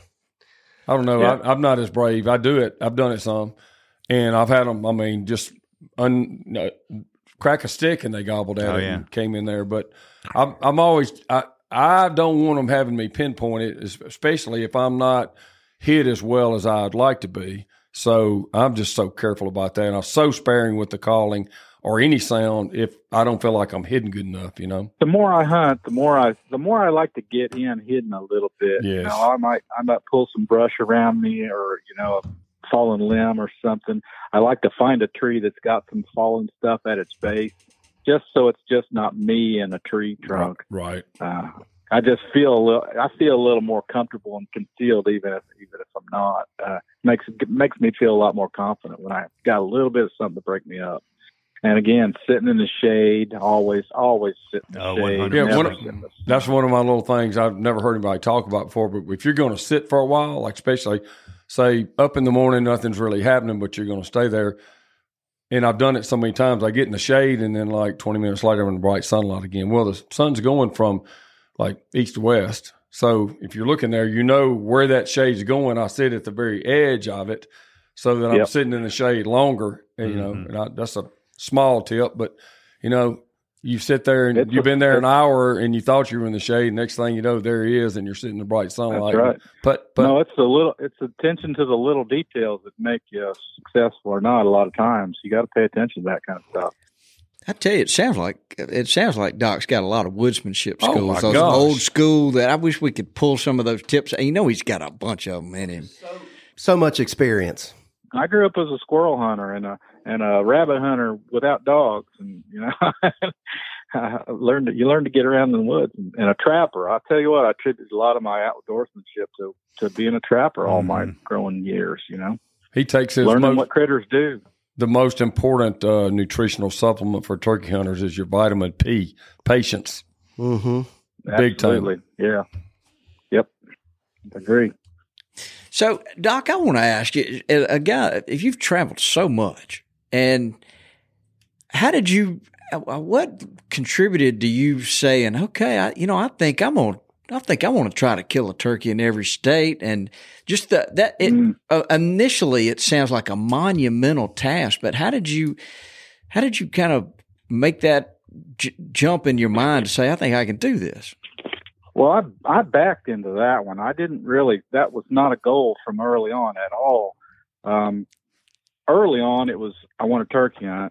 I don't know. Yeah. I, I'm not as brave. I do it. I've done it some, and I've had them. I mean, just un, no, crack a stick and they gobbled at Oh, it yeah. and came in there. But I'm, I'm always. I, I don't want them having me pinpoint it, especially if I'm not hit as well as I'd like to be. So I'm just so careful about that. And I'm so sparing with the calling or any sound if I don't feel like I'm hidden good enough, you know? The more I hunt, the more I the more I like to get in hidden a little bit. Yes. You know, I might I might pull some brush around me, or you know, a fallen limb or something. I like to find a tree that's got some fallen stuff at its base, just so it's just not me and a tree trunk. Right. Uh, I just feel a little. I feel a little more comfortable and concealed, even if even if I'm not. Uh, makes it makes me feel a lot more confident when I got a little bit of something to break me up. And again, sitting in the shade, always, always sit in the Oh, shade. Yeah, never one, sit in the sun. that's one of my little things I've never heard anybody talk about before. But if you're going to sit for a while, like especially say up in the morning, nothing's really happening, but you're going to stay there. And I've done it so many times. I get in the shade, and then like twenty minutes later, I'm in the bright sunlight again. Well, the sun's going from like east to west. So if you're looking there, you know where that shade's going. I sit at the very edge of it so that I'm Yep. sitting in the shade longer. And, you know, Mhm. and I, that's a small tip, but you know, you sit there and It's you've a- been there an hour and you thought you were in the shade. Next thing you know, there he is, and you're sitting in the bright sunlight. That's right. But, but no, it's the little, it's attention to the little details that make you successful or not. A lot of times, you got to pay attention to that kind of stuff. I tell you, it sounds like it sounds like Doc's got a lot of woodsmanship Oh, skills. my those gosh. old school that I wish we could pull some of those tips. And you know, he's got a bunch of them in him. So much experience. I grew up as a squirrel hunter and a and a rabbit hunter without dogs, and you know, I learned that you learn to get around in the woods, and, and a trapper. I'll tell you what, I attribute a lot of my outdoorsmanship to to being a trapper all my growing years. You know, he takes his learning most, what critters do. the most important uh, nutritional supplement for turkey hunters is your vitamin P, patience. Mm-hmm. Big time. Absolutely. Yeah. Yep. Agree. So, Doc, I want to ask you, a guy, if you've traveled so much, and how did you, what contributed to you saying, okay, I, you know, I think I'm going to, I think I want to try to kill a turkey in every state, and just the, that it, Mm. uh, initially it sounds like a monumental task, but how did you, how did you kind of make that j- jump in your mind to say, I think I can do this? Well, I I backed into that one. I didn't really. That was not a goal from early on at all. Um, early on, it was I want a turkey hunt.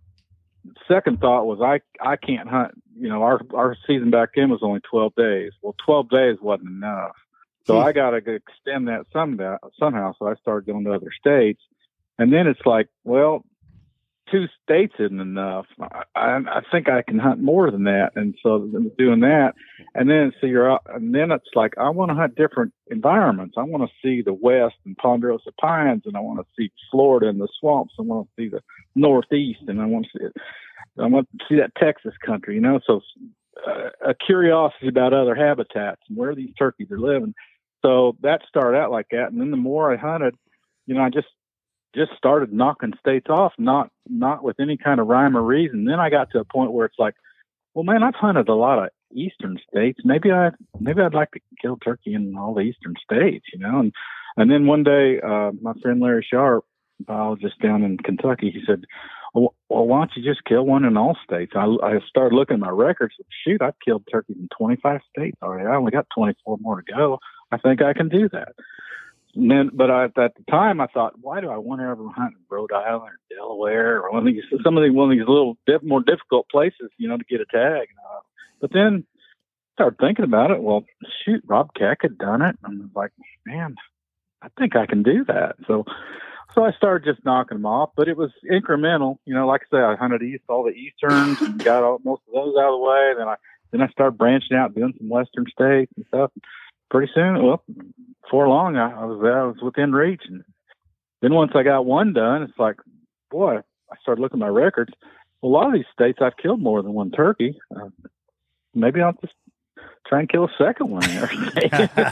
Second thought was I I can't hunt. You know, our our season back then was only twelve days. Well, twelve days wasn't enough, so I got to extend that somehow. Somehow, so I started going to other states, and then it's like, well, two states isn't enough. I, I, I think I can hunt more than that, and so doing that, and then so you're out, and then it's like I want to hunt different environments. I want to see the West and Ponderosa Pines, and I want to see Florida and the swamps. I want to see the Northeast, and I want to see it. I want to see that Texas country, you know. So uh, a curiosity about other habitats and where these turkeys are living. So that started out like that, and then the more I hunted, you know, I just just started knocking states off, not not with any kind of rhyme or reason. Then I got to a point where it's like, well, man, I've hunted a lot of eastern states. Maybe I maybe I'd like to kill turkey in all the eastern states, you know. And and then one day, uh, my friend Larry Sharp, biologist down in Kentucky, he said, well, well, why don't you just kill one in all states? I, I started looking at my records. Shoot, I've killed turkeys in twenty-five states already. I only got twenty-four more to go. I think I can do that. And then, but I, at the time, I thought, why do I want to ever hunt in Rhode Island or Delaware or one of these, some of these, one of these little diff, more difficult places, you know, to get a tag? Uh, but then I started thinking about it. Well, shoot, Rob Keck had done it. And I was like, man, I think I can do that. So, so I started just knocking them off, but it was incremental. You know, like I said, I hunted east, all the easterns, and got all, most of those out of the way. Then I, then I started branching out, doing some western states and stuff. Pretty soon, well, before long, I, I was there. I was within reach, and then once I got one done, it's like, boy, I started looking at my records. A lot of these states, I've killed more than one turkey. Uh, maybe I'll just try and kill a second one in every state.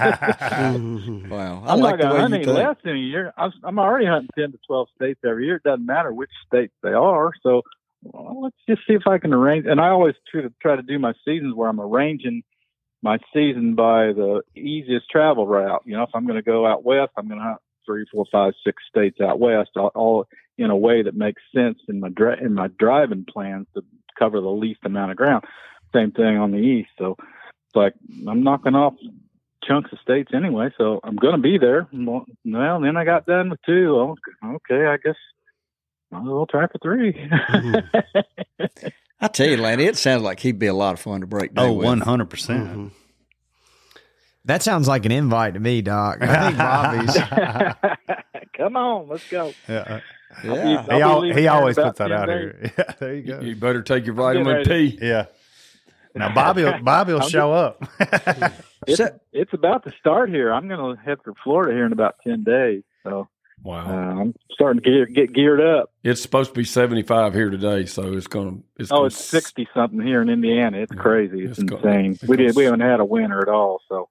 Wow, I I'm like not the way going to hunt you any think. less in a year. I'm, I'm already hunting ten to twelve states every year. It doesn't matter which states they are. So well, let's just see if I can arrange. And I always try to try to do my seasons where I'm arranging my season by the easiest travel route. You know, if I'm going to go out west, I'm going to hunt three, four, five, six states out west, all, all in a way that makes sense in my dri- in my driving plans to cover the least amount of ground. Same thing on the east. So it's like I'm knocking off chunks of states anyway, so I'm going to be there. Well, then I got done with two. Oh, okay, I guess might as well try for three. Mm-hmm. I tell you, Lanny, it sounds like he'd be a lot of fun to break down Oh, with. one hundred percent. Mm-hmm. That sounds like an invite to me, Doc. I think Bobby's. Come on, let's go. Yeah. Yeah. He, al- he always puts that out here. Yeah, there you go. You better take your vitamin P. Yeah. Now Bobby, will, Bobby will show up. It's, So- it's about to start here. I'm going to head for Florida here in about ten days. So uh, Wow. I'm starting to get, get geared up. It's supposed to be seventy-five here today, so it's going to. It's Oh, gonna, it's sixty something here in Indiana. It's crazy. It's, It's go- insane. it's we did. gonna- We haven't had a winter at all. So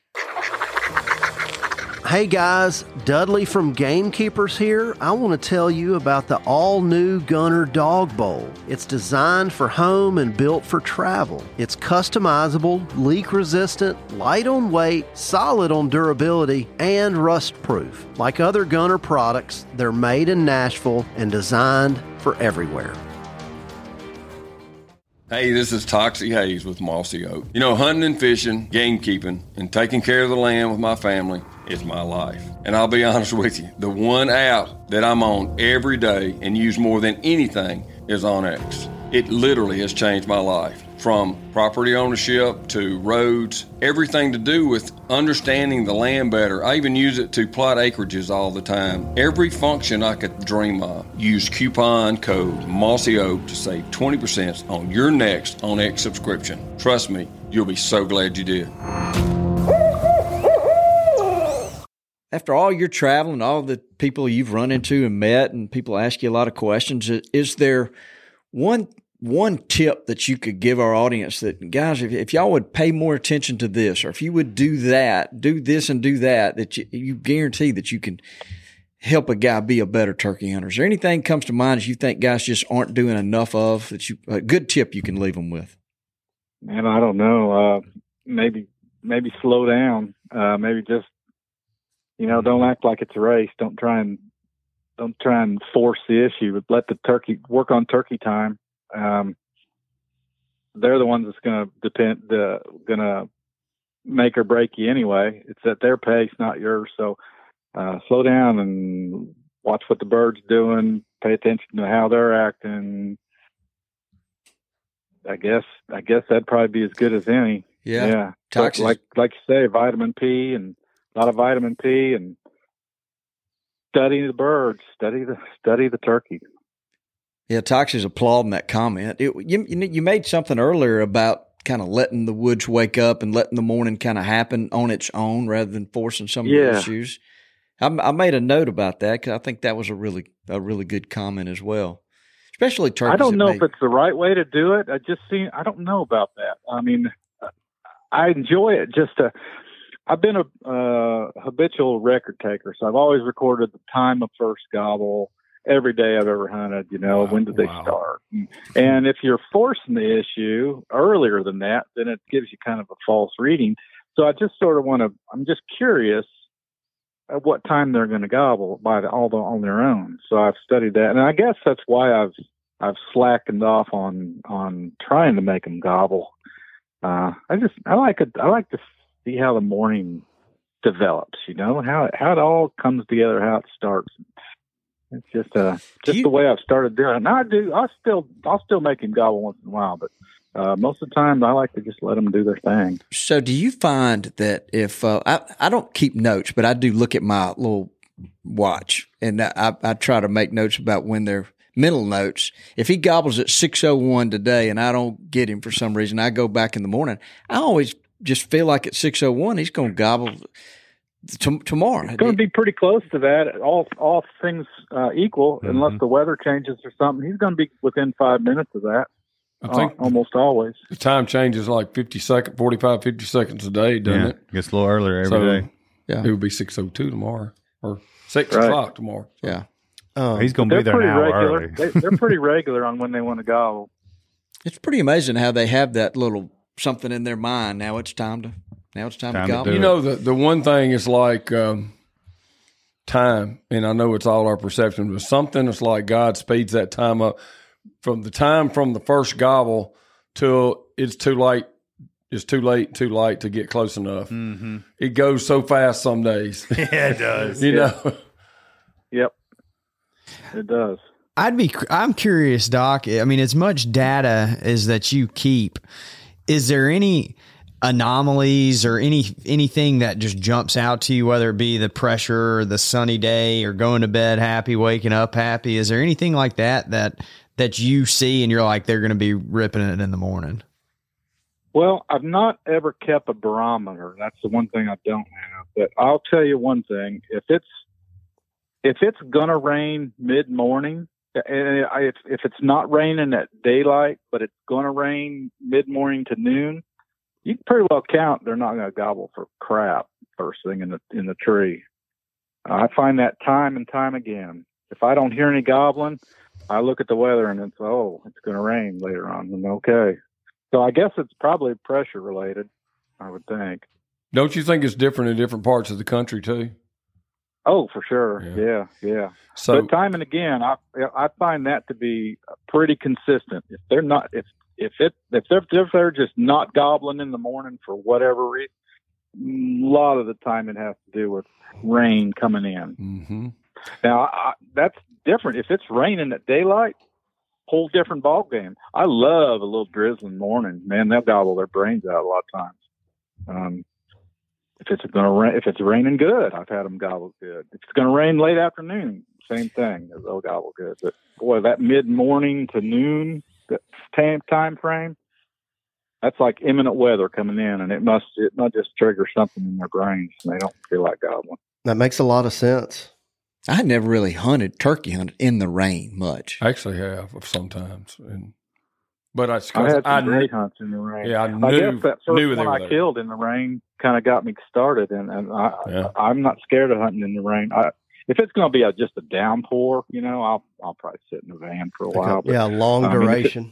Hey guys, Dudley from Gamekeepers here. I want to tell you about the all-new Gunner Dog Bowl. It's designed for home and built for travel. It's customizable, leak-resistant, light on weight, solid on durability, and rust-proof. Like other Gunner products, they're made in Nashville and designed for everywhere. Hey, this is Toxie Hayes with Mossy Oak. You know, hunting and fishing, game keeping, and taking care of the land with my family is my life. And I'll be honest with you, the one app that I'm on every day and use more than anything is OnX. It literally has changed my life. From property ownership to roads, everything to do with understanding the land better. I even use it to plot acreages all the time. Every function I could dream of. Use coupon code Mossy Oak to save twenty percent on your next OnX subscription. Trust me, you'll be so glad you did. After all your traveling, all the people you've run into and met, and people ask you a lot of questions, is there one one tip that you could give our audience that, guys, if, if y'all would pay more attention to this, or if you would do that, do this and do that, that you, you guarantee that you can help a guy be a better turkey hunter? Is there anything comes to mind that you think guys just aren't doing enough of, that you a good tip you can leave them with? man, I don't know. Uh, maybe maybe slow down. Uh, maybe just you know, don't act like it's a race. Don't try and don't try and force the issue. But let the turkey work on turkey time. Um, they're the ones that's going to depend, uh, going to make or break you anyway. It's at their pace, not yours. So uh, slow down and watch what the bird's doing. Pay attention to how they're acting. I guess I guess that'd probably be as good as any. Yeah, yeah. Like, Toxins- like like you say, vitamin P and a lot of vitamin P and study the birds, study the study the turkey. Yeah, Toxie's applauding that comment. It, you, you made something earlier about kind of letting the woods wake up and letting the morning kind of happen on its own rather than forcing some of Yeah. the issues. I, I made a note about that because I think that was a really a really good comment as well, especially turkeys. I don't that know may- if it's the right way to do it. I just see. I don't know about that. I mean, I enjoy it just to. I've been a uh, habitual record taker, so I've always recorded the time of first gobble every day I've ever hunted. You know, Wow, when did they wow. start? And if you're forcing the issue earlier than that, then it gives you kind of a false reading. So I just sort of want to. I'm just curious at what time they're going to gobble by the, all the, on their own. So I've studied that, and I guess that's why I've I've slackened off on on trying to make them gobble. Uh, I just I like it. I like to see how the morning develops. You know how how it all comes together, how it starts. It's just uh just you- the way I've started doing it. Now I do. I still I'll still make him gobble once in a while, but uh, most of the time I like to just let them do their thing. So do you find that if uh, I, I don't keep notes, but I do look at my little watch and I, I try to make notes about when they're mental notes. If he gobbles at six oh one today and I don't get him for some reason, I go back in the morning. I always just feel like at six oh one he's going to gobble t- tomorrow. It's going to be pretty close to that. All all things uh, equal, Mhm. unless the weather changes or something. He's going to be within five minutes of that. I think uh, almost always. the time changes like fifty seconds, forty-five, fifty seconds a day, doesn't Yeah, it? gets a little earlier every So day. Yeah. it would be six oh two tomorrow or six Right. o'clock tomorrow. Yeah. Um, He's going to They're be there pretty an hour regular. early. they, they're pretty regular on when they want to gobble. It's pretty amazing how they have that little something in their mind. Now it's time to, now it's time, Time to to gobble. do You know, the, the one thing is like um, time, and I know it's all our perception, but something is like God speeds that time up from the time from the first gobble till it's too late. It's too late, too late to get close enough. Mm-hmm. It goes so fast some days. Yeah, it does. you Yeah. know, Yep, it does. I'd be, I'm curious, Doc. I mean, as much data as that you keep, is there any anomalies or any anything that just jumps out to you, whether it be the pressure or the sunny day or going to bed happy, waking up happy? Is there anything like that that that you see and you're like, they're going to be ripping it in the morning? Well, I've not ever kept a barometer. That's the one thing I don't have. But I'll tell you one thing: if it's if it's gonna rain mid morning, and if if it's not raining at daylight, but it's gonna rain mid morning to noon, you can pretty well count they're not gonna gobble for crap first thing in the in the tree. Uh, I find that time and time again. If I don't hear any gobbling, I look at the weather and it's oh, it's gonna rain later on. And okay. So I guess it's probably pressure related, I would think. Don't you think it's different in different parts of the country too? Oh, for sure. Yeah, yeah. yeah. So but time and again, I I find that to be pretty consistent. If they're not, if if it if they're if they're just not gobbling in the morning for whatever reason, a lot of the time it has to do with rain coming in. Mm-hmm. Now I, that's different. If it's raining at daylight, whole different ball game. I love a little drizzling morning. Man, they'll gobble their brains out a lot of times. Um, if it's gonna rain, if it's raining good, I've had them gobble good. If it's gonna rain late afternoon, same thing. They'll gobble good. But boy, that mid morning to noon that time time frame, that's like imminent weather coming in, and it must it must just trigger something in their brains, and they don't feel like gobbling. That makes a lot of sense. I had never really hunted, turkey hunted in the rain much. I actually have sometimes, and but I, I had some I, great hunts in the rain. Yeah, I knew, I guess that first knew one I there. killed in the rain kind of got me started, and, and I, Yeah. I, I'm not scared of hunting in the rain. I, if it's going to be a, just a downpour, you know, I'll I'll probably sit in the van for a while. But, yeah, long I mean, if it- duration.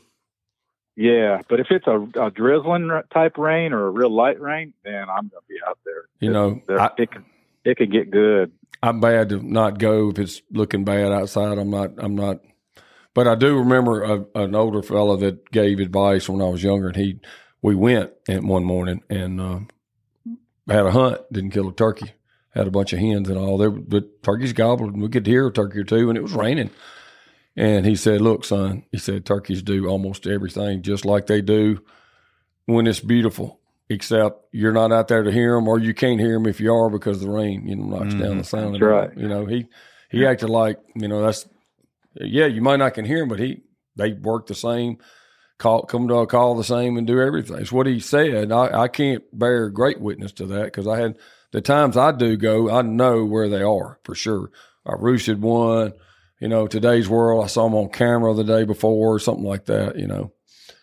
yeah, but if it's a, a drizzling type rain or a real light rain, then I'm going to be out there. You know, There- I- it can it can get good. I'm bad to not go if it's looking bad outside. I'm not. I'm not. But I do remember a, an older fella that gave advice when I was younger, and he we went and one morning and uh, had a hunt. Didn't kill a turkey. Had a bunch of hens and all there, but turkeys gobbled, and we could hear a turkey or two, and it was raining. And he said, "Look, son," he said, "turkeys do almost everything just like they do when it's beautiful. Except you're not out there to hear them, or you can't hear them if you are because the rain, you know, knocks down the sound." That's right. You know, he he acted like, you know, that's yeah, you might not can hear him, but he they work the same, call come to a call the same, and do everything. It's what he said. I, I can't bear great witness to that because I had the times I do go, I know where they are for sure. I roosted one, you know, Today's World. I saw them on camera the day before, or something like that, you know.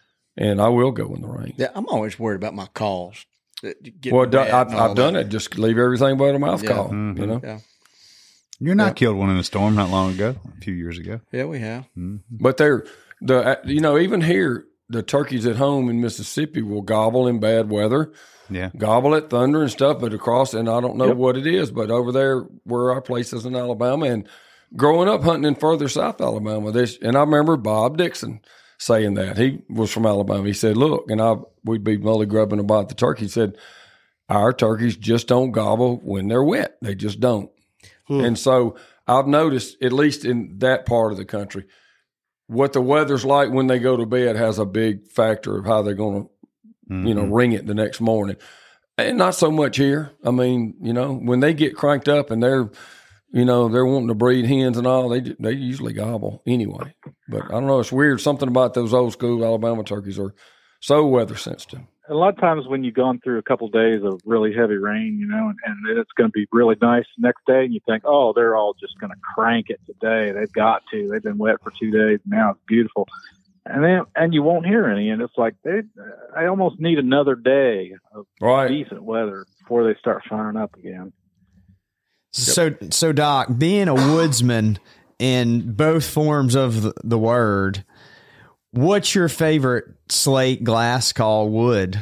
And I will go in the rain. Yeah, I'm always worried about my calls. that get Well, do- bad I've, and all I've done that. it. Just leave everything but a mouth Yeah. call, Mhm. you know. Yeah, You're not Yeah. killed one in a storm not long ago, a few years ago. yeah, we have. But they're the you know even here the turkeys at home in Mississippi will gobble in bad weather, Yeah. gobble at thunder and stuff. But across and I don't know Yep. what it is, but over there where our place is in Alabama and growing up hunting in further South Alabama, this and I remember Bob Dixon saying that he was from Alabama. He said, "Look," and I we'd be mully grubbing about the turkey. He said, "Our turkeys just don't gobble when they're wet. They just don't." Hmm. And so I've noticed, at least in that part of the country, what the weather's like when they go to bed has a big factor of how they're going to, you know, ring it the next morning. And not so much here. I mean, you know, when they get cranked up and they're, you know, they're wanting to breed hens and all, they they usually gobble anyway. But I don't know. It's weird. Something about those old school Alabama turkeys are so weather sensitive. A lot of times when you've gone through a couple of days of really heavy rain, you know, and, and it's going to be really nice the next day, and you think, oh, they're all just going to crank it today. They've got to. They've been wet for two days. Now it's beautiful. And then, and you won't hear any. And it's like, they, I almost need another day of Right. decent weather before they start firing up again. So, so Doc, being a woodsman in both forms of the, the word, what's your favorite slate glass call wood?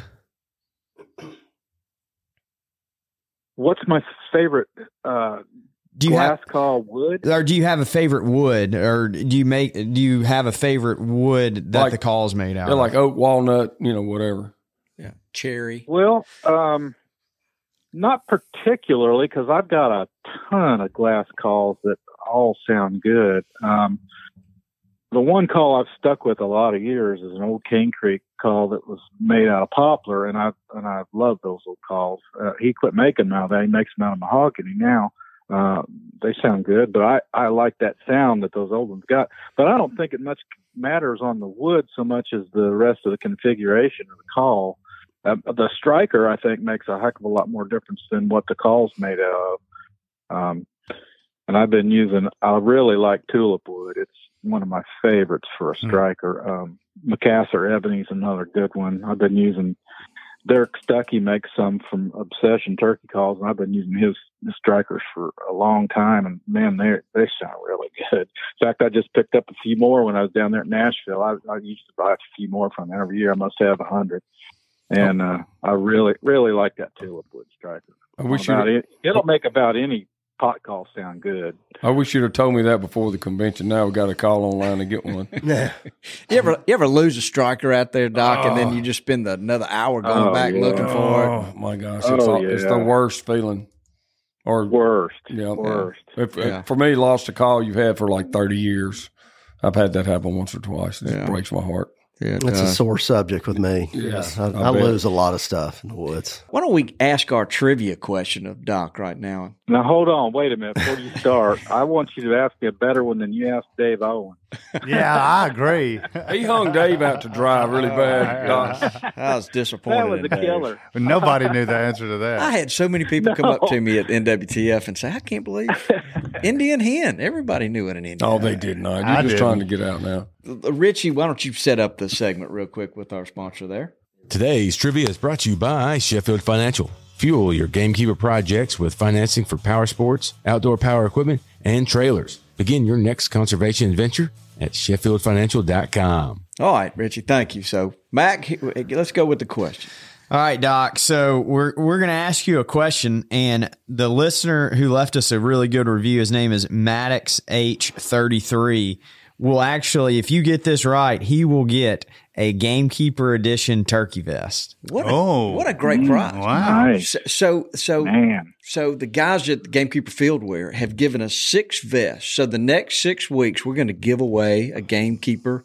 What's my favorite uh, Do you glass have, call wood? or do you have a favorite wood, or do you make, do you have a favorite wood that Like- the call's made out They're of? like oak, walnut, you know, whatever. Yeah, cherry. Well, um, not particularly, because I've got a ton of glass calls that all sound good. Um, the one call I've stuck with a lot of years is an old Cane Creek call that was made out of poplar, and I and I love those old calls. Uh, he quit making them out of that. He makes them out of mahogany now. Uh, they sound good, but I, I like that sound that those old ones got. But I don't think it much matters on the wood so much as the rest of the configuration of the call. Uh, the striker, I think, makes a heck of a lot more difference than what the call's made out of. Um, and I've been using, I really like tulip wood. It's one of my favorites for a striker. Um, Macassar Ebony is another good one. I've been using, Derek Stuckey makes some from Obsession turkey calls, and I've been using his, his strikers for a long time, and man, they they sound really good. In fact, I just picked up a few more when I was down there at Nashville. I, I used to buy a few more from them every year. I must have a hundred, and uh, I really really like that tulip wood striker. I wish About you. it, it'll make about any pot call sound good. I wish you'd have told me that before the convention. Now we got to call online to get one. Yeah. You ever you ever lose a striker out there, Doc, Oh. and then you just spend the, another hour going Oh, back yeah. looking for it? Oh my gosh, Oh, it's, all, it's the yeah. worst feeling. Or Worst, yeah, worst. If, Yeah. For me, lost a call you've had for like thirty years. I've had that happen once or twice. It just Yeah. breaks my heart. Yeah, It's a sore subject with me. Yeah, I, I I bet. lose a lot of stuff in the woods. Why don't we ask our trivia question of Doc right now? Now hold on, wait a minute before you start. I want you to ask me a better one than you asked Dave Owen. Yeah, I agree. He hung Dave out to dry really bad. Doc. I was disappointed. That was in a Dave. killer. Nobody knew the answer to I that. had so many people come up to me at N W T F and say, "I can't believe Indian hen." Everybody knew what an Indian. Oh, hen they was. did not. You're I just didn't. trying to get out now. Uh, Richie, why don't you set up the segment real quick with our sponsor there? Today's trivia is brought to you by Sheffield Financial. Fuel your gamekeeper projects with financing for power sports, outdoor power equipment, and trailers. Begin your next conservation adventure at sheffield financial dot com. All right, Richie, thank you. So, Mac, he- let's go with the question. All right, Doc. So we're we're going to ask you a question, and the listener who left us a really good review, his name is Maddox H thirty-three, will actually, if you get this right, he will get a Gamekeeper Edition turkey vest. What a, Oh. what a great prize! Wow. Nice. So, so, so, Man. so the guys at the Gamekeeper Fieldwear have given us six vests. So the next six weeks, we're going to give away a Gamekeeper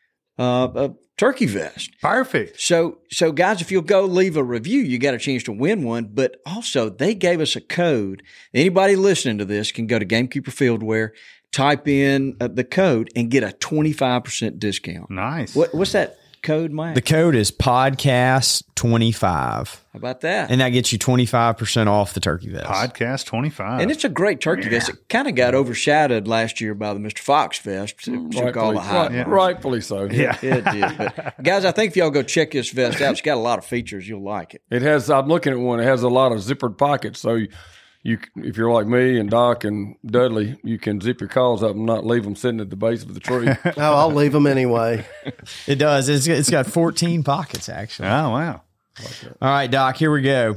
uh, a turkey vest. Perfect. So, so guys, if you'll go leave a review, you got a chance to win one. But also, they gave us a code. Anybody listening to this can go to Gamekeeper Fieldwear, type in uh, the code, and get a twenty-five percent discount. Nice. What, what's that code, Mike? The code is podcast twenty-five, How about that? and that gets you twenty-five percent off the turkey vest. Podcast twenty-five. And it's a great turkey vest. It kind of got overshadowed last year by the Mister Fox vest. It took all Rightfully, the hype. right- rightfully so. Yeah. It did. But guys, I think if y'all go check this vest out, it's got a lot of features. You'll like it. It has. I'm looking at one. It has a lot of zippered pockets, so you, you, if you're like me and Doc and Dudley, you can zip your calls up and not leave them sitting at the base of the tree. Oh, I'll leave them anyway. It does. It's, it's got fourteen pockets, actually. Oh, wow. All right, Doc, here we go.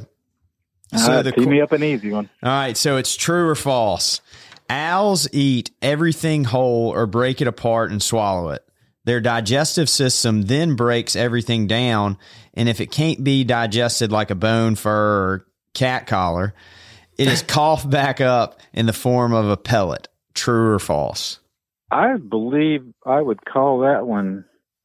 So Uh, the tee qu- me up an easy one. All right, so it's true or false. Owls eat everything whole or break it apart and swallow it. Their digestive system then breaks everything down, and if it can't be digested like a bone, fur, or cat collar, it is coughed back up in the form of a pellet. True or false? I believe I would call that one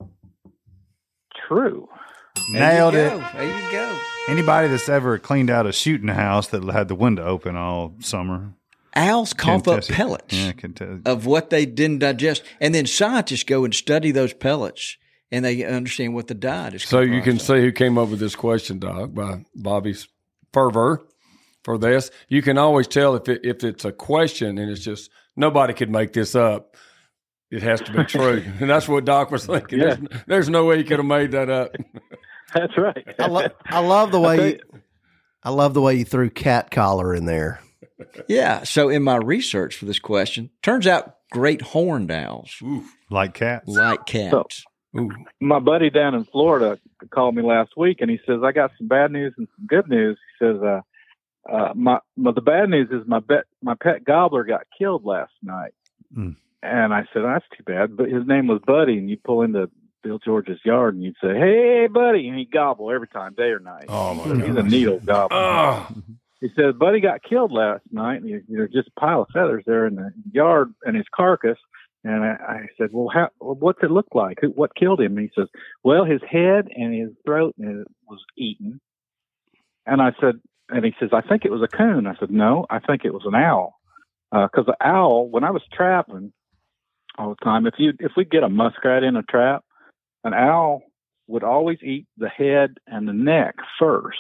true. Nailed there it. you go. There you go. Anybody that's ever cleaned out a shooting house that had the window open all summer. Owls cough can up test it. pellets Yeah, can tell. of what they didn't digest. And then scientists go and study those pellets, and they understand what the diet is. So you can comprised of. see who came up with this question, Doc, by Bobby's fervor for this. You can always tell if it, if it's a question and it's just nobody could make this up. It has to be true, and that's what Doc was thinking. Yeah. There's, there's no way he could have made that up. That's right. I, lo- I love the way you, I love the way you threw cat collar in there. Yeah. So in my research for this question, turns out great horned owls Like cats. like cats. Ooh. My buddy down in Florida called me last week, and he says, I got some bad news and some good news. He says, uh, uh, my, my the bad news is my bet, my pet gobbler got killed last night. Mm. And I said, that's too bad. But his name was Buddy, and you pull into Bill George's yard, and you'd say, hey, Buddy, and he'd gobble every time, day or night. Oh, my He's a neat old gobbler. Oh, He said, Buddy got killed last night, and he, there's just a pile of feathers there in the yard and his carcass. And I, I said, well, how, what's it look like? Who, what killed him? And he says, well, his head and his throat was eaten. And I said, and he says, I think it was a coon. I said, no, I think it was an owl. Because uh, the owl, when I was trapping all the time, if you if we get a muskrat in a trap, an owl would always eat the head and the neck first.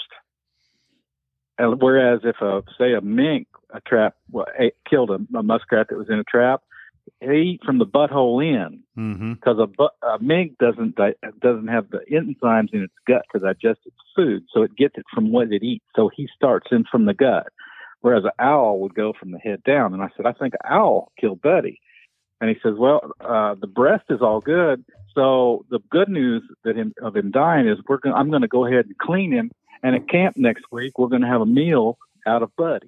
And whereas if a say a mink a trap well, ate, killed a, a muskrat that was in a trap, they eat from the butthole in because mm-hmm. a, a mink doesn't di- doesn't have the enzymes in its gut to digest its food, so it gets it from what it eats. So he starts in from the gut, whereas an owl would go from the head down. And I said, I think an owl killed Buddy. And he says, well, uh, the breast is all good. So the good news that him, of him dying is we're gonna, I'm going to go ahead and clean him. And at camp next week, we're going to have a meal out of Buddy.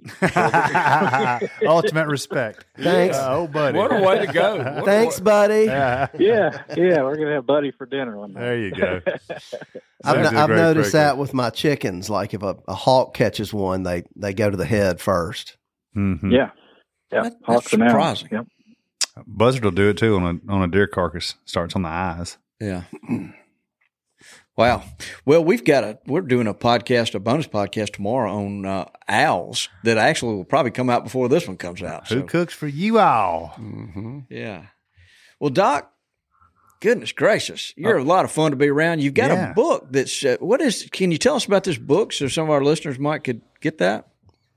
Ultimate respect. Thanks. Uh, oh, Buddy. What a way to go. What Thanks, way. buddy. Yeah, yeah, yeah. We're going to have Buddy for dinner one night. There you go. I've, Sounds no, I've great noticed cricket. that with my chickens. Like if a, a hawk catches one, they, they go to the head first. Mm-hmm. Yeah, yeah. That- Hawks that's and owls. surprising. Yep. Buzzard will do it too on a on a deer carcass. Starts on the eyes. Yeah. Wow. Well, we've got a, we're doing a podcast, a bonus podcast tomorrow on uh, owls that actually will probably come out before this one comes out. Who So, cooks for you all? Mm-hmm. yeah. Well, Doc, goodness gracious, you're a lot of fun to be around. You've got Yeah. a book that's, uh, what is, can you tell us about this book so some of our listeners might could get that?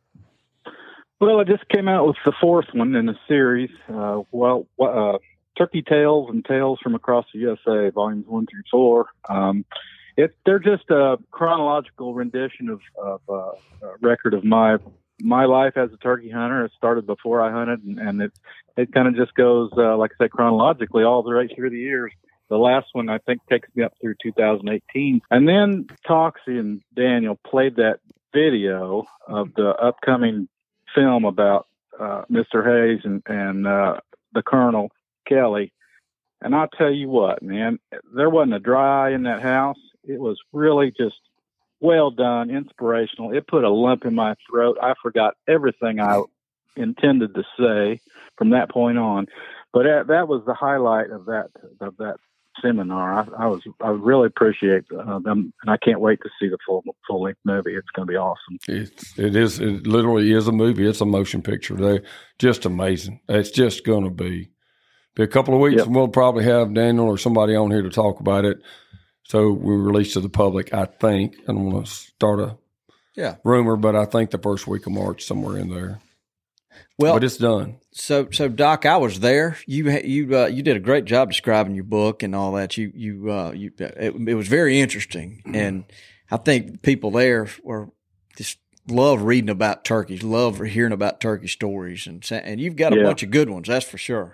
Well, I just came out with the fourth one in the series. Uh, well, uh, Turkey Tales and Tales from Across the U S A, volumes one through four. Um, it, they're just a chronological rendition of, of uh, a record of my my life as a turkey hunter. It started before I hunted, and, and it it kind of just goes, uh, like I said, chronologically all the right through the years. The last one, I think, takes me up through two thousand eighteen. And then Toxie and Daniel played that video of the upcoming film about uh, Mister Hayes and, and uh, the Colonel Kelly. And I'll tell you what, man, there wasn't a dry eye in that house. It was really just well done, inspirational. It put a lump in my throat. I forgot everything I intended to say from that point on. But that, that was the highlight of that of that seminar. I, I was I really appreciate uh, them, and I can't wait to see the full full length movie. It's going to be awesome. It's, it is. It literally is a movie. It's a motion picture. They're just amazing. It's just going to be. Be a couple of weeks, Yep. and we'll probably have Daniel or somebody on here to talk about it. So we release to the public, I think. I don't want to start a Yeah. rumor, but I think the first week of March, somewhere in there. Well, But it's done. So, so Doc, I was there. You, you, uh, you did a great job describing your book and all that. You, you, uh, you, it, it was very interesting, and I think people there were just love reading about turkeys, love hearing about turkey stories, and sa- and you've got a Yeah. bunch of good ones, that's for sure.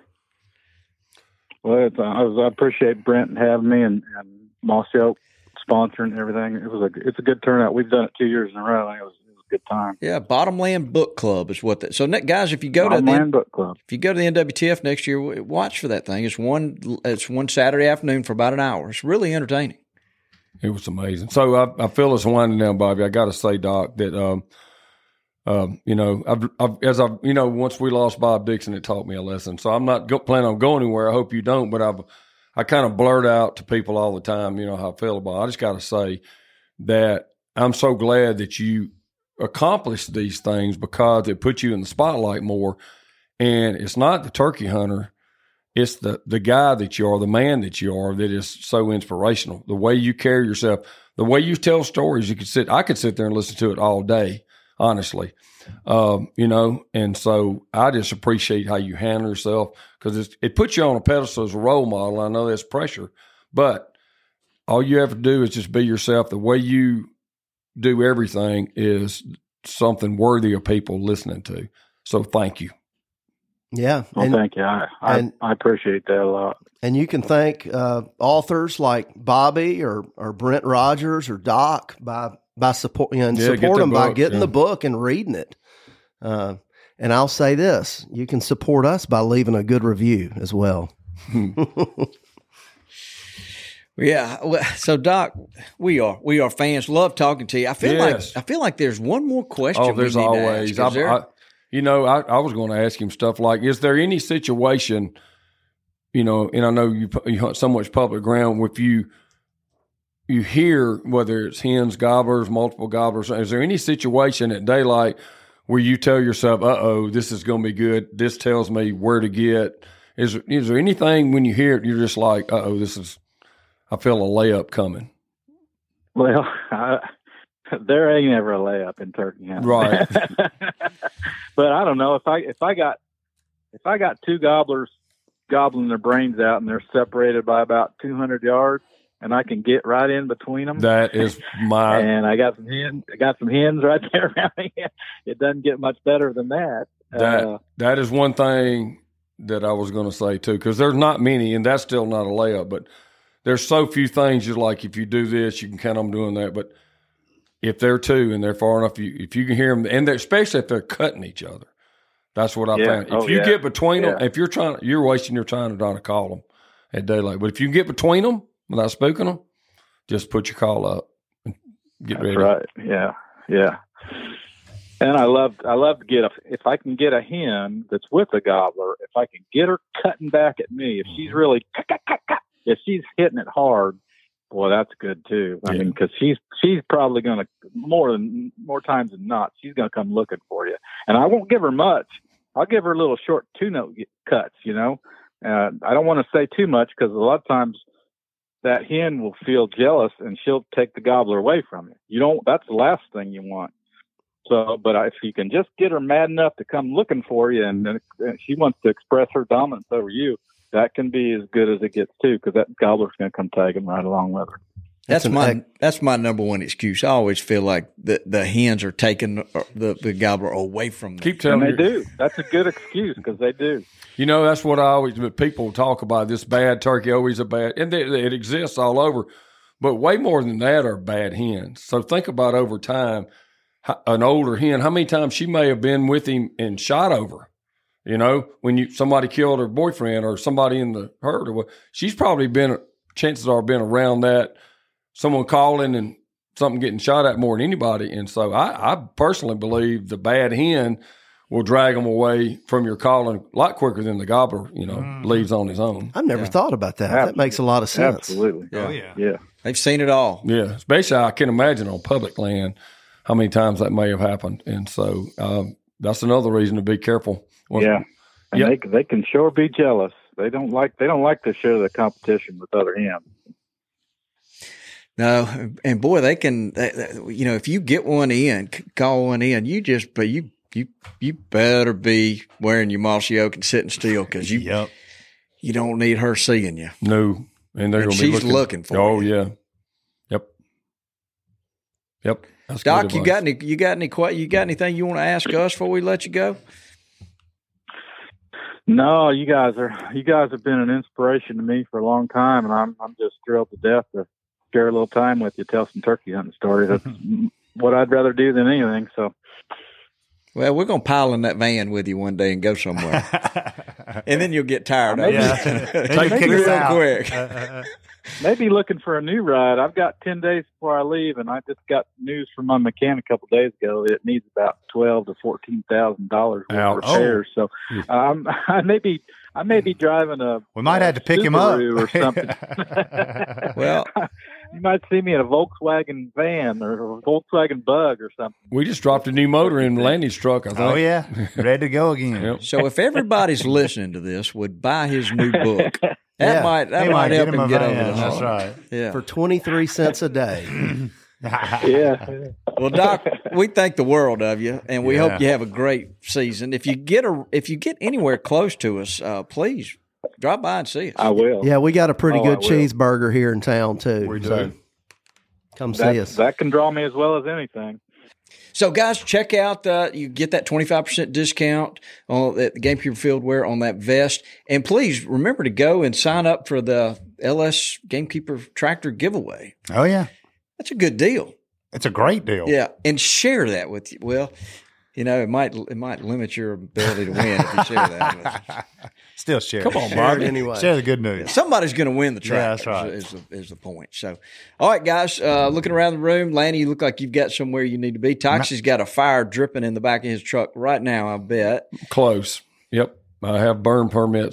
Well, it's, uh, I, was, I appreciate Brent having me and, and Mossy Oak sponsoring and everything. It was a it's a good turnout. We've done it two years in a row. And it was it was a good time. Yeah, Bottomland Book Club is what that. So, ne- guys, if you go to the Land Book Club. if you go to the N W T F next year, w- watch for that thing. It's one it's one Saturday afternoon for about an hour. It's really entertaining. It was amazing. So I, I feel it's winding down, Bobby. I got to say, Doc, that um, um, you know, I've, I've, as I, you know, once we lost Bob Dixon, it taught me a lesson. So I'm not go, planning on going anywhere. I hope you don't. But I've, I kind of blurt out to people all the time, you know, how I feel about it. I just got to say that I'm so glad that you accomplished these things because it put you in the spotlight more. And it's not the turkey hunter. It's the, the guy that you are, the man that you are, that is so inspirational. The way you carry yourself, the way you tell stories, you could sit, I could sit there and listen to it all day, honestly. Um, you know, and so I just appreciate how you handle yourself because it puts you on a pedestal as a role model. I know that's pressure, but all you have to do is just be yourself. The way you do everything is something worthy of people listening to. So thank you. Yeah. Well, and, thank you. I, I, and- I appreciate that a lot. and you can thank uh, authors like Bobby or, or Brent Rogers or Doc by by support you know, and Yeah, get support their them by book, getting yeah. the book and reading it. Uh, and I'll say this: you can support us by leaving a good review as well. Yeah. well, So, Doc, we are we are fans. Love talking to you. I feel Yes. like I feel like there's one more question. Oh, we there's need to always. ask. Is I, there- I, you know, I, I was going to ask him stuff like, is there any situation you know, and I know you, you hunt so much public ground. If you you hear whether it's hens, gobblers, multiple gobblers, is there any situation at daylight where you tell yourself, "Uh oh, this is going to be good. This tells me where to get." Is is there anything when you hear it, you're just like, "Uh oh, this is." I feel a layup coming. Well, I, there ain't ever a layup in turkey hunting, right? But I don't know if I if I got if I got two gobblers gobbling their brains out and they're separated by about two hundred yards, and I can get right in between them. That is my. And I got some hens. I got some hens right there around me. It doesn't get much better than that. That uh, that is one thing that I was going to say too, because there's not many, and that's still not a layup, but. There's so few things you're like, if you do this, you can count on doing that. But if they're two and they're far enough, you, if you can hear them, and especially if they're cutting each other, that's what I yeah. found. If oh, you yeah. get between yeah. them, if you're trying, you're wasting your time to try to call them at daylight. But if you can get between them without spooking them, just put your call up and get that's ready. Right? Yeah, yeah. And I love, I love to get a. If I can get a hen that's with a gobbler, if I can get her cutting back at me, if she's really. If she's hitting it hard, boy, that's good too. I yeah. mean, because she's she's probably going to more than more times than not, she's going to come looking for you. And I won't give her much. I'll give her little short two note cuts. You know, uh, I don't want to say too much because a lot of times that hen will feel jealous and she'll take the gobbler away from you. You don't. That's the last thing you want. So, but if you can just get her mad enough to come looking for you, and, and she wants to express her dominance over you. That can be as good as it gets too, because that gobbler's going to come tagging right along with her. That's, That's my egg. that's my number one excuse. I always feel like the the hens are taking the the gobbler away from them. Keep telling and they you. do. That's a good excuse because they do. You know, that's what I always. But people talk about this bad turkey, always a bad, and it, it exists all over. But way more than that are bad hens. So think about over time, an older hen, how many times she may have been with him and shot over. You know, when you somebody killed her boyfriend or somebody in the herd, or what, she's probably been, chances are, been around that, someone calling and something getting shot at more than anybody. And so I, I personally believe the bad hen will drag them away from your calling a lot quicker than the gobbler, you know, mm. leaves on his own. I've never yeah. thought about that. Absolutely. That makes a lot of sense. Absolutely. Yeah. Oh, yeah. Yeah. They've seen it all. Yeah. Especially I can imagine on public land how many times that may have happened. And so um, that's another reason to be careful. Well, yeah. And yep. they they can sure be jealous. They don't like they don't like to share the competition with other hens. No, and boy, they can. They, they, you know, if you get one in, call one in, you just but you you you better be wearing your mossy oak and sitting still because you Yep. you don't need her seeing you. No, and they're And going to be she's looking, looking for Oh you. yeah, yep, yep. That's Doc, good you advice. got any? You got any? que- You got anything you want to ask us before we let you go? No, you guys are you guys have been an inspiration to me for a long time, and I'm I'm just thrilled to death to share a little time with you, tell some turkey hunting stories. That's what I'd rather do than anything. So, Well, we're gonna pile in that van with you one day and go somewhere, and then you'll get tired of Yeah. it. Then you kick us real out. quick. maybe looking for a new ride. I've got ten days before I leave, and I just got news from my mechanic a couple days ago. It needs about twelve to fourteen thousand dollars worth of Ouch. repairs. So, um, I may be I may be driving a We might have to pick him up. Subaru or something. Well, you might see me in a Volkswagen van or a Volkswagen Bug or something. We just dropped a new motor in Landy's truck. I think. Oh, yeah. Ready to go again. Yep. so if everybody's listening to this, would buy his new book. That Yeah. might that He might help get him a get van. over the That's hump. right. Yeah. For twenty-three cents a day. Yeah. Well, Doc, we think the world of you, and we Yeah. hope you have a great season. If you get a if you get anywhere close to us, uh, please drop by and see us. I will. Yeah, we got a pretty Oh, good I will. cheeseburger here in town, too. We do. So come see That, us. that can draw me as well as anything. So, guys, check out uh, you get that twenty-five percent discount on at the Gamekeeper Fieldwear on that vest, and please remember to go and sign up for the L S Gamekeeper Tractor giveaway. Oh, yeah. That's a good deal. It's a great deal. Yeah, and share that with you. Well, you know, it might it might limit your ability to win if you share that. With Still share. Come on, Share it Bobby. anyway. Share the good news. Somebody's going to win the Yeah, track. that's right. Is, is, the, is the point. So, all right, guys, uh, looking around the room, Lanny, you look like you've got somewhere you need to be. Toxie's got a fire dripping in the back of his truck right now, I bet. Close. Yep. I have burn permits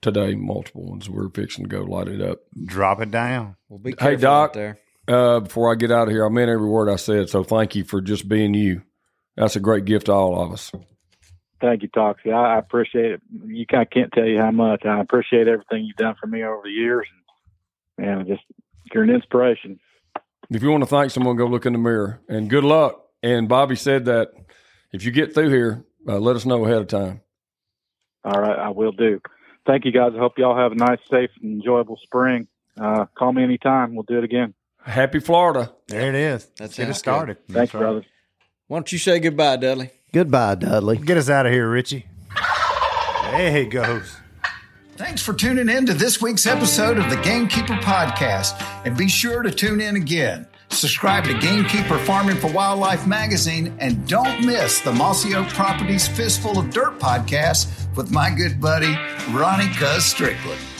today, multiple ones. We're fixing to go light it up. Drop it down. Well, be careful Hey, Doc, out there. uh, before I get out of here, I meant every word I said, so thank you for just being you. That's a great gift to all of us. Thank you, Toxie. I, I appreciate it. You kind of can't tell you how much. I appreciate everything you've done for me over the years. And, man, just you're an inspiration. If you want to thank someone, go look in the mirror. And good luck. And Bobby said that if you get through here, uh, let us know ahead of time. All right, I will do. Thank you, guys. I hope y'all have a nice, safe, and enjoyable spring. Uh, call me anytime. We'll do it again. Happy Florida. There it is. That's Get it. it started. Thanks, right. brothers. Why don't you say goodbye, Dudley? Goodbye, Dudley. Get us out of here, Richie. There he goes. Thanks for tuning in to this week's episode of the Gamekeeper Podcast. And be sure to tune in again. Subscribe to Gamekeeper Farming for Wildlife magazine and don't miss the Mossy Oak Properties Fistful of Dirt podcast with my good buddy, Ronnie Cuz Strickland.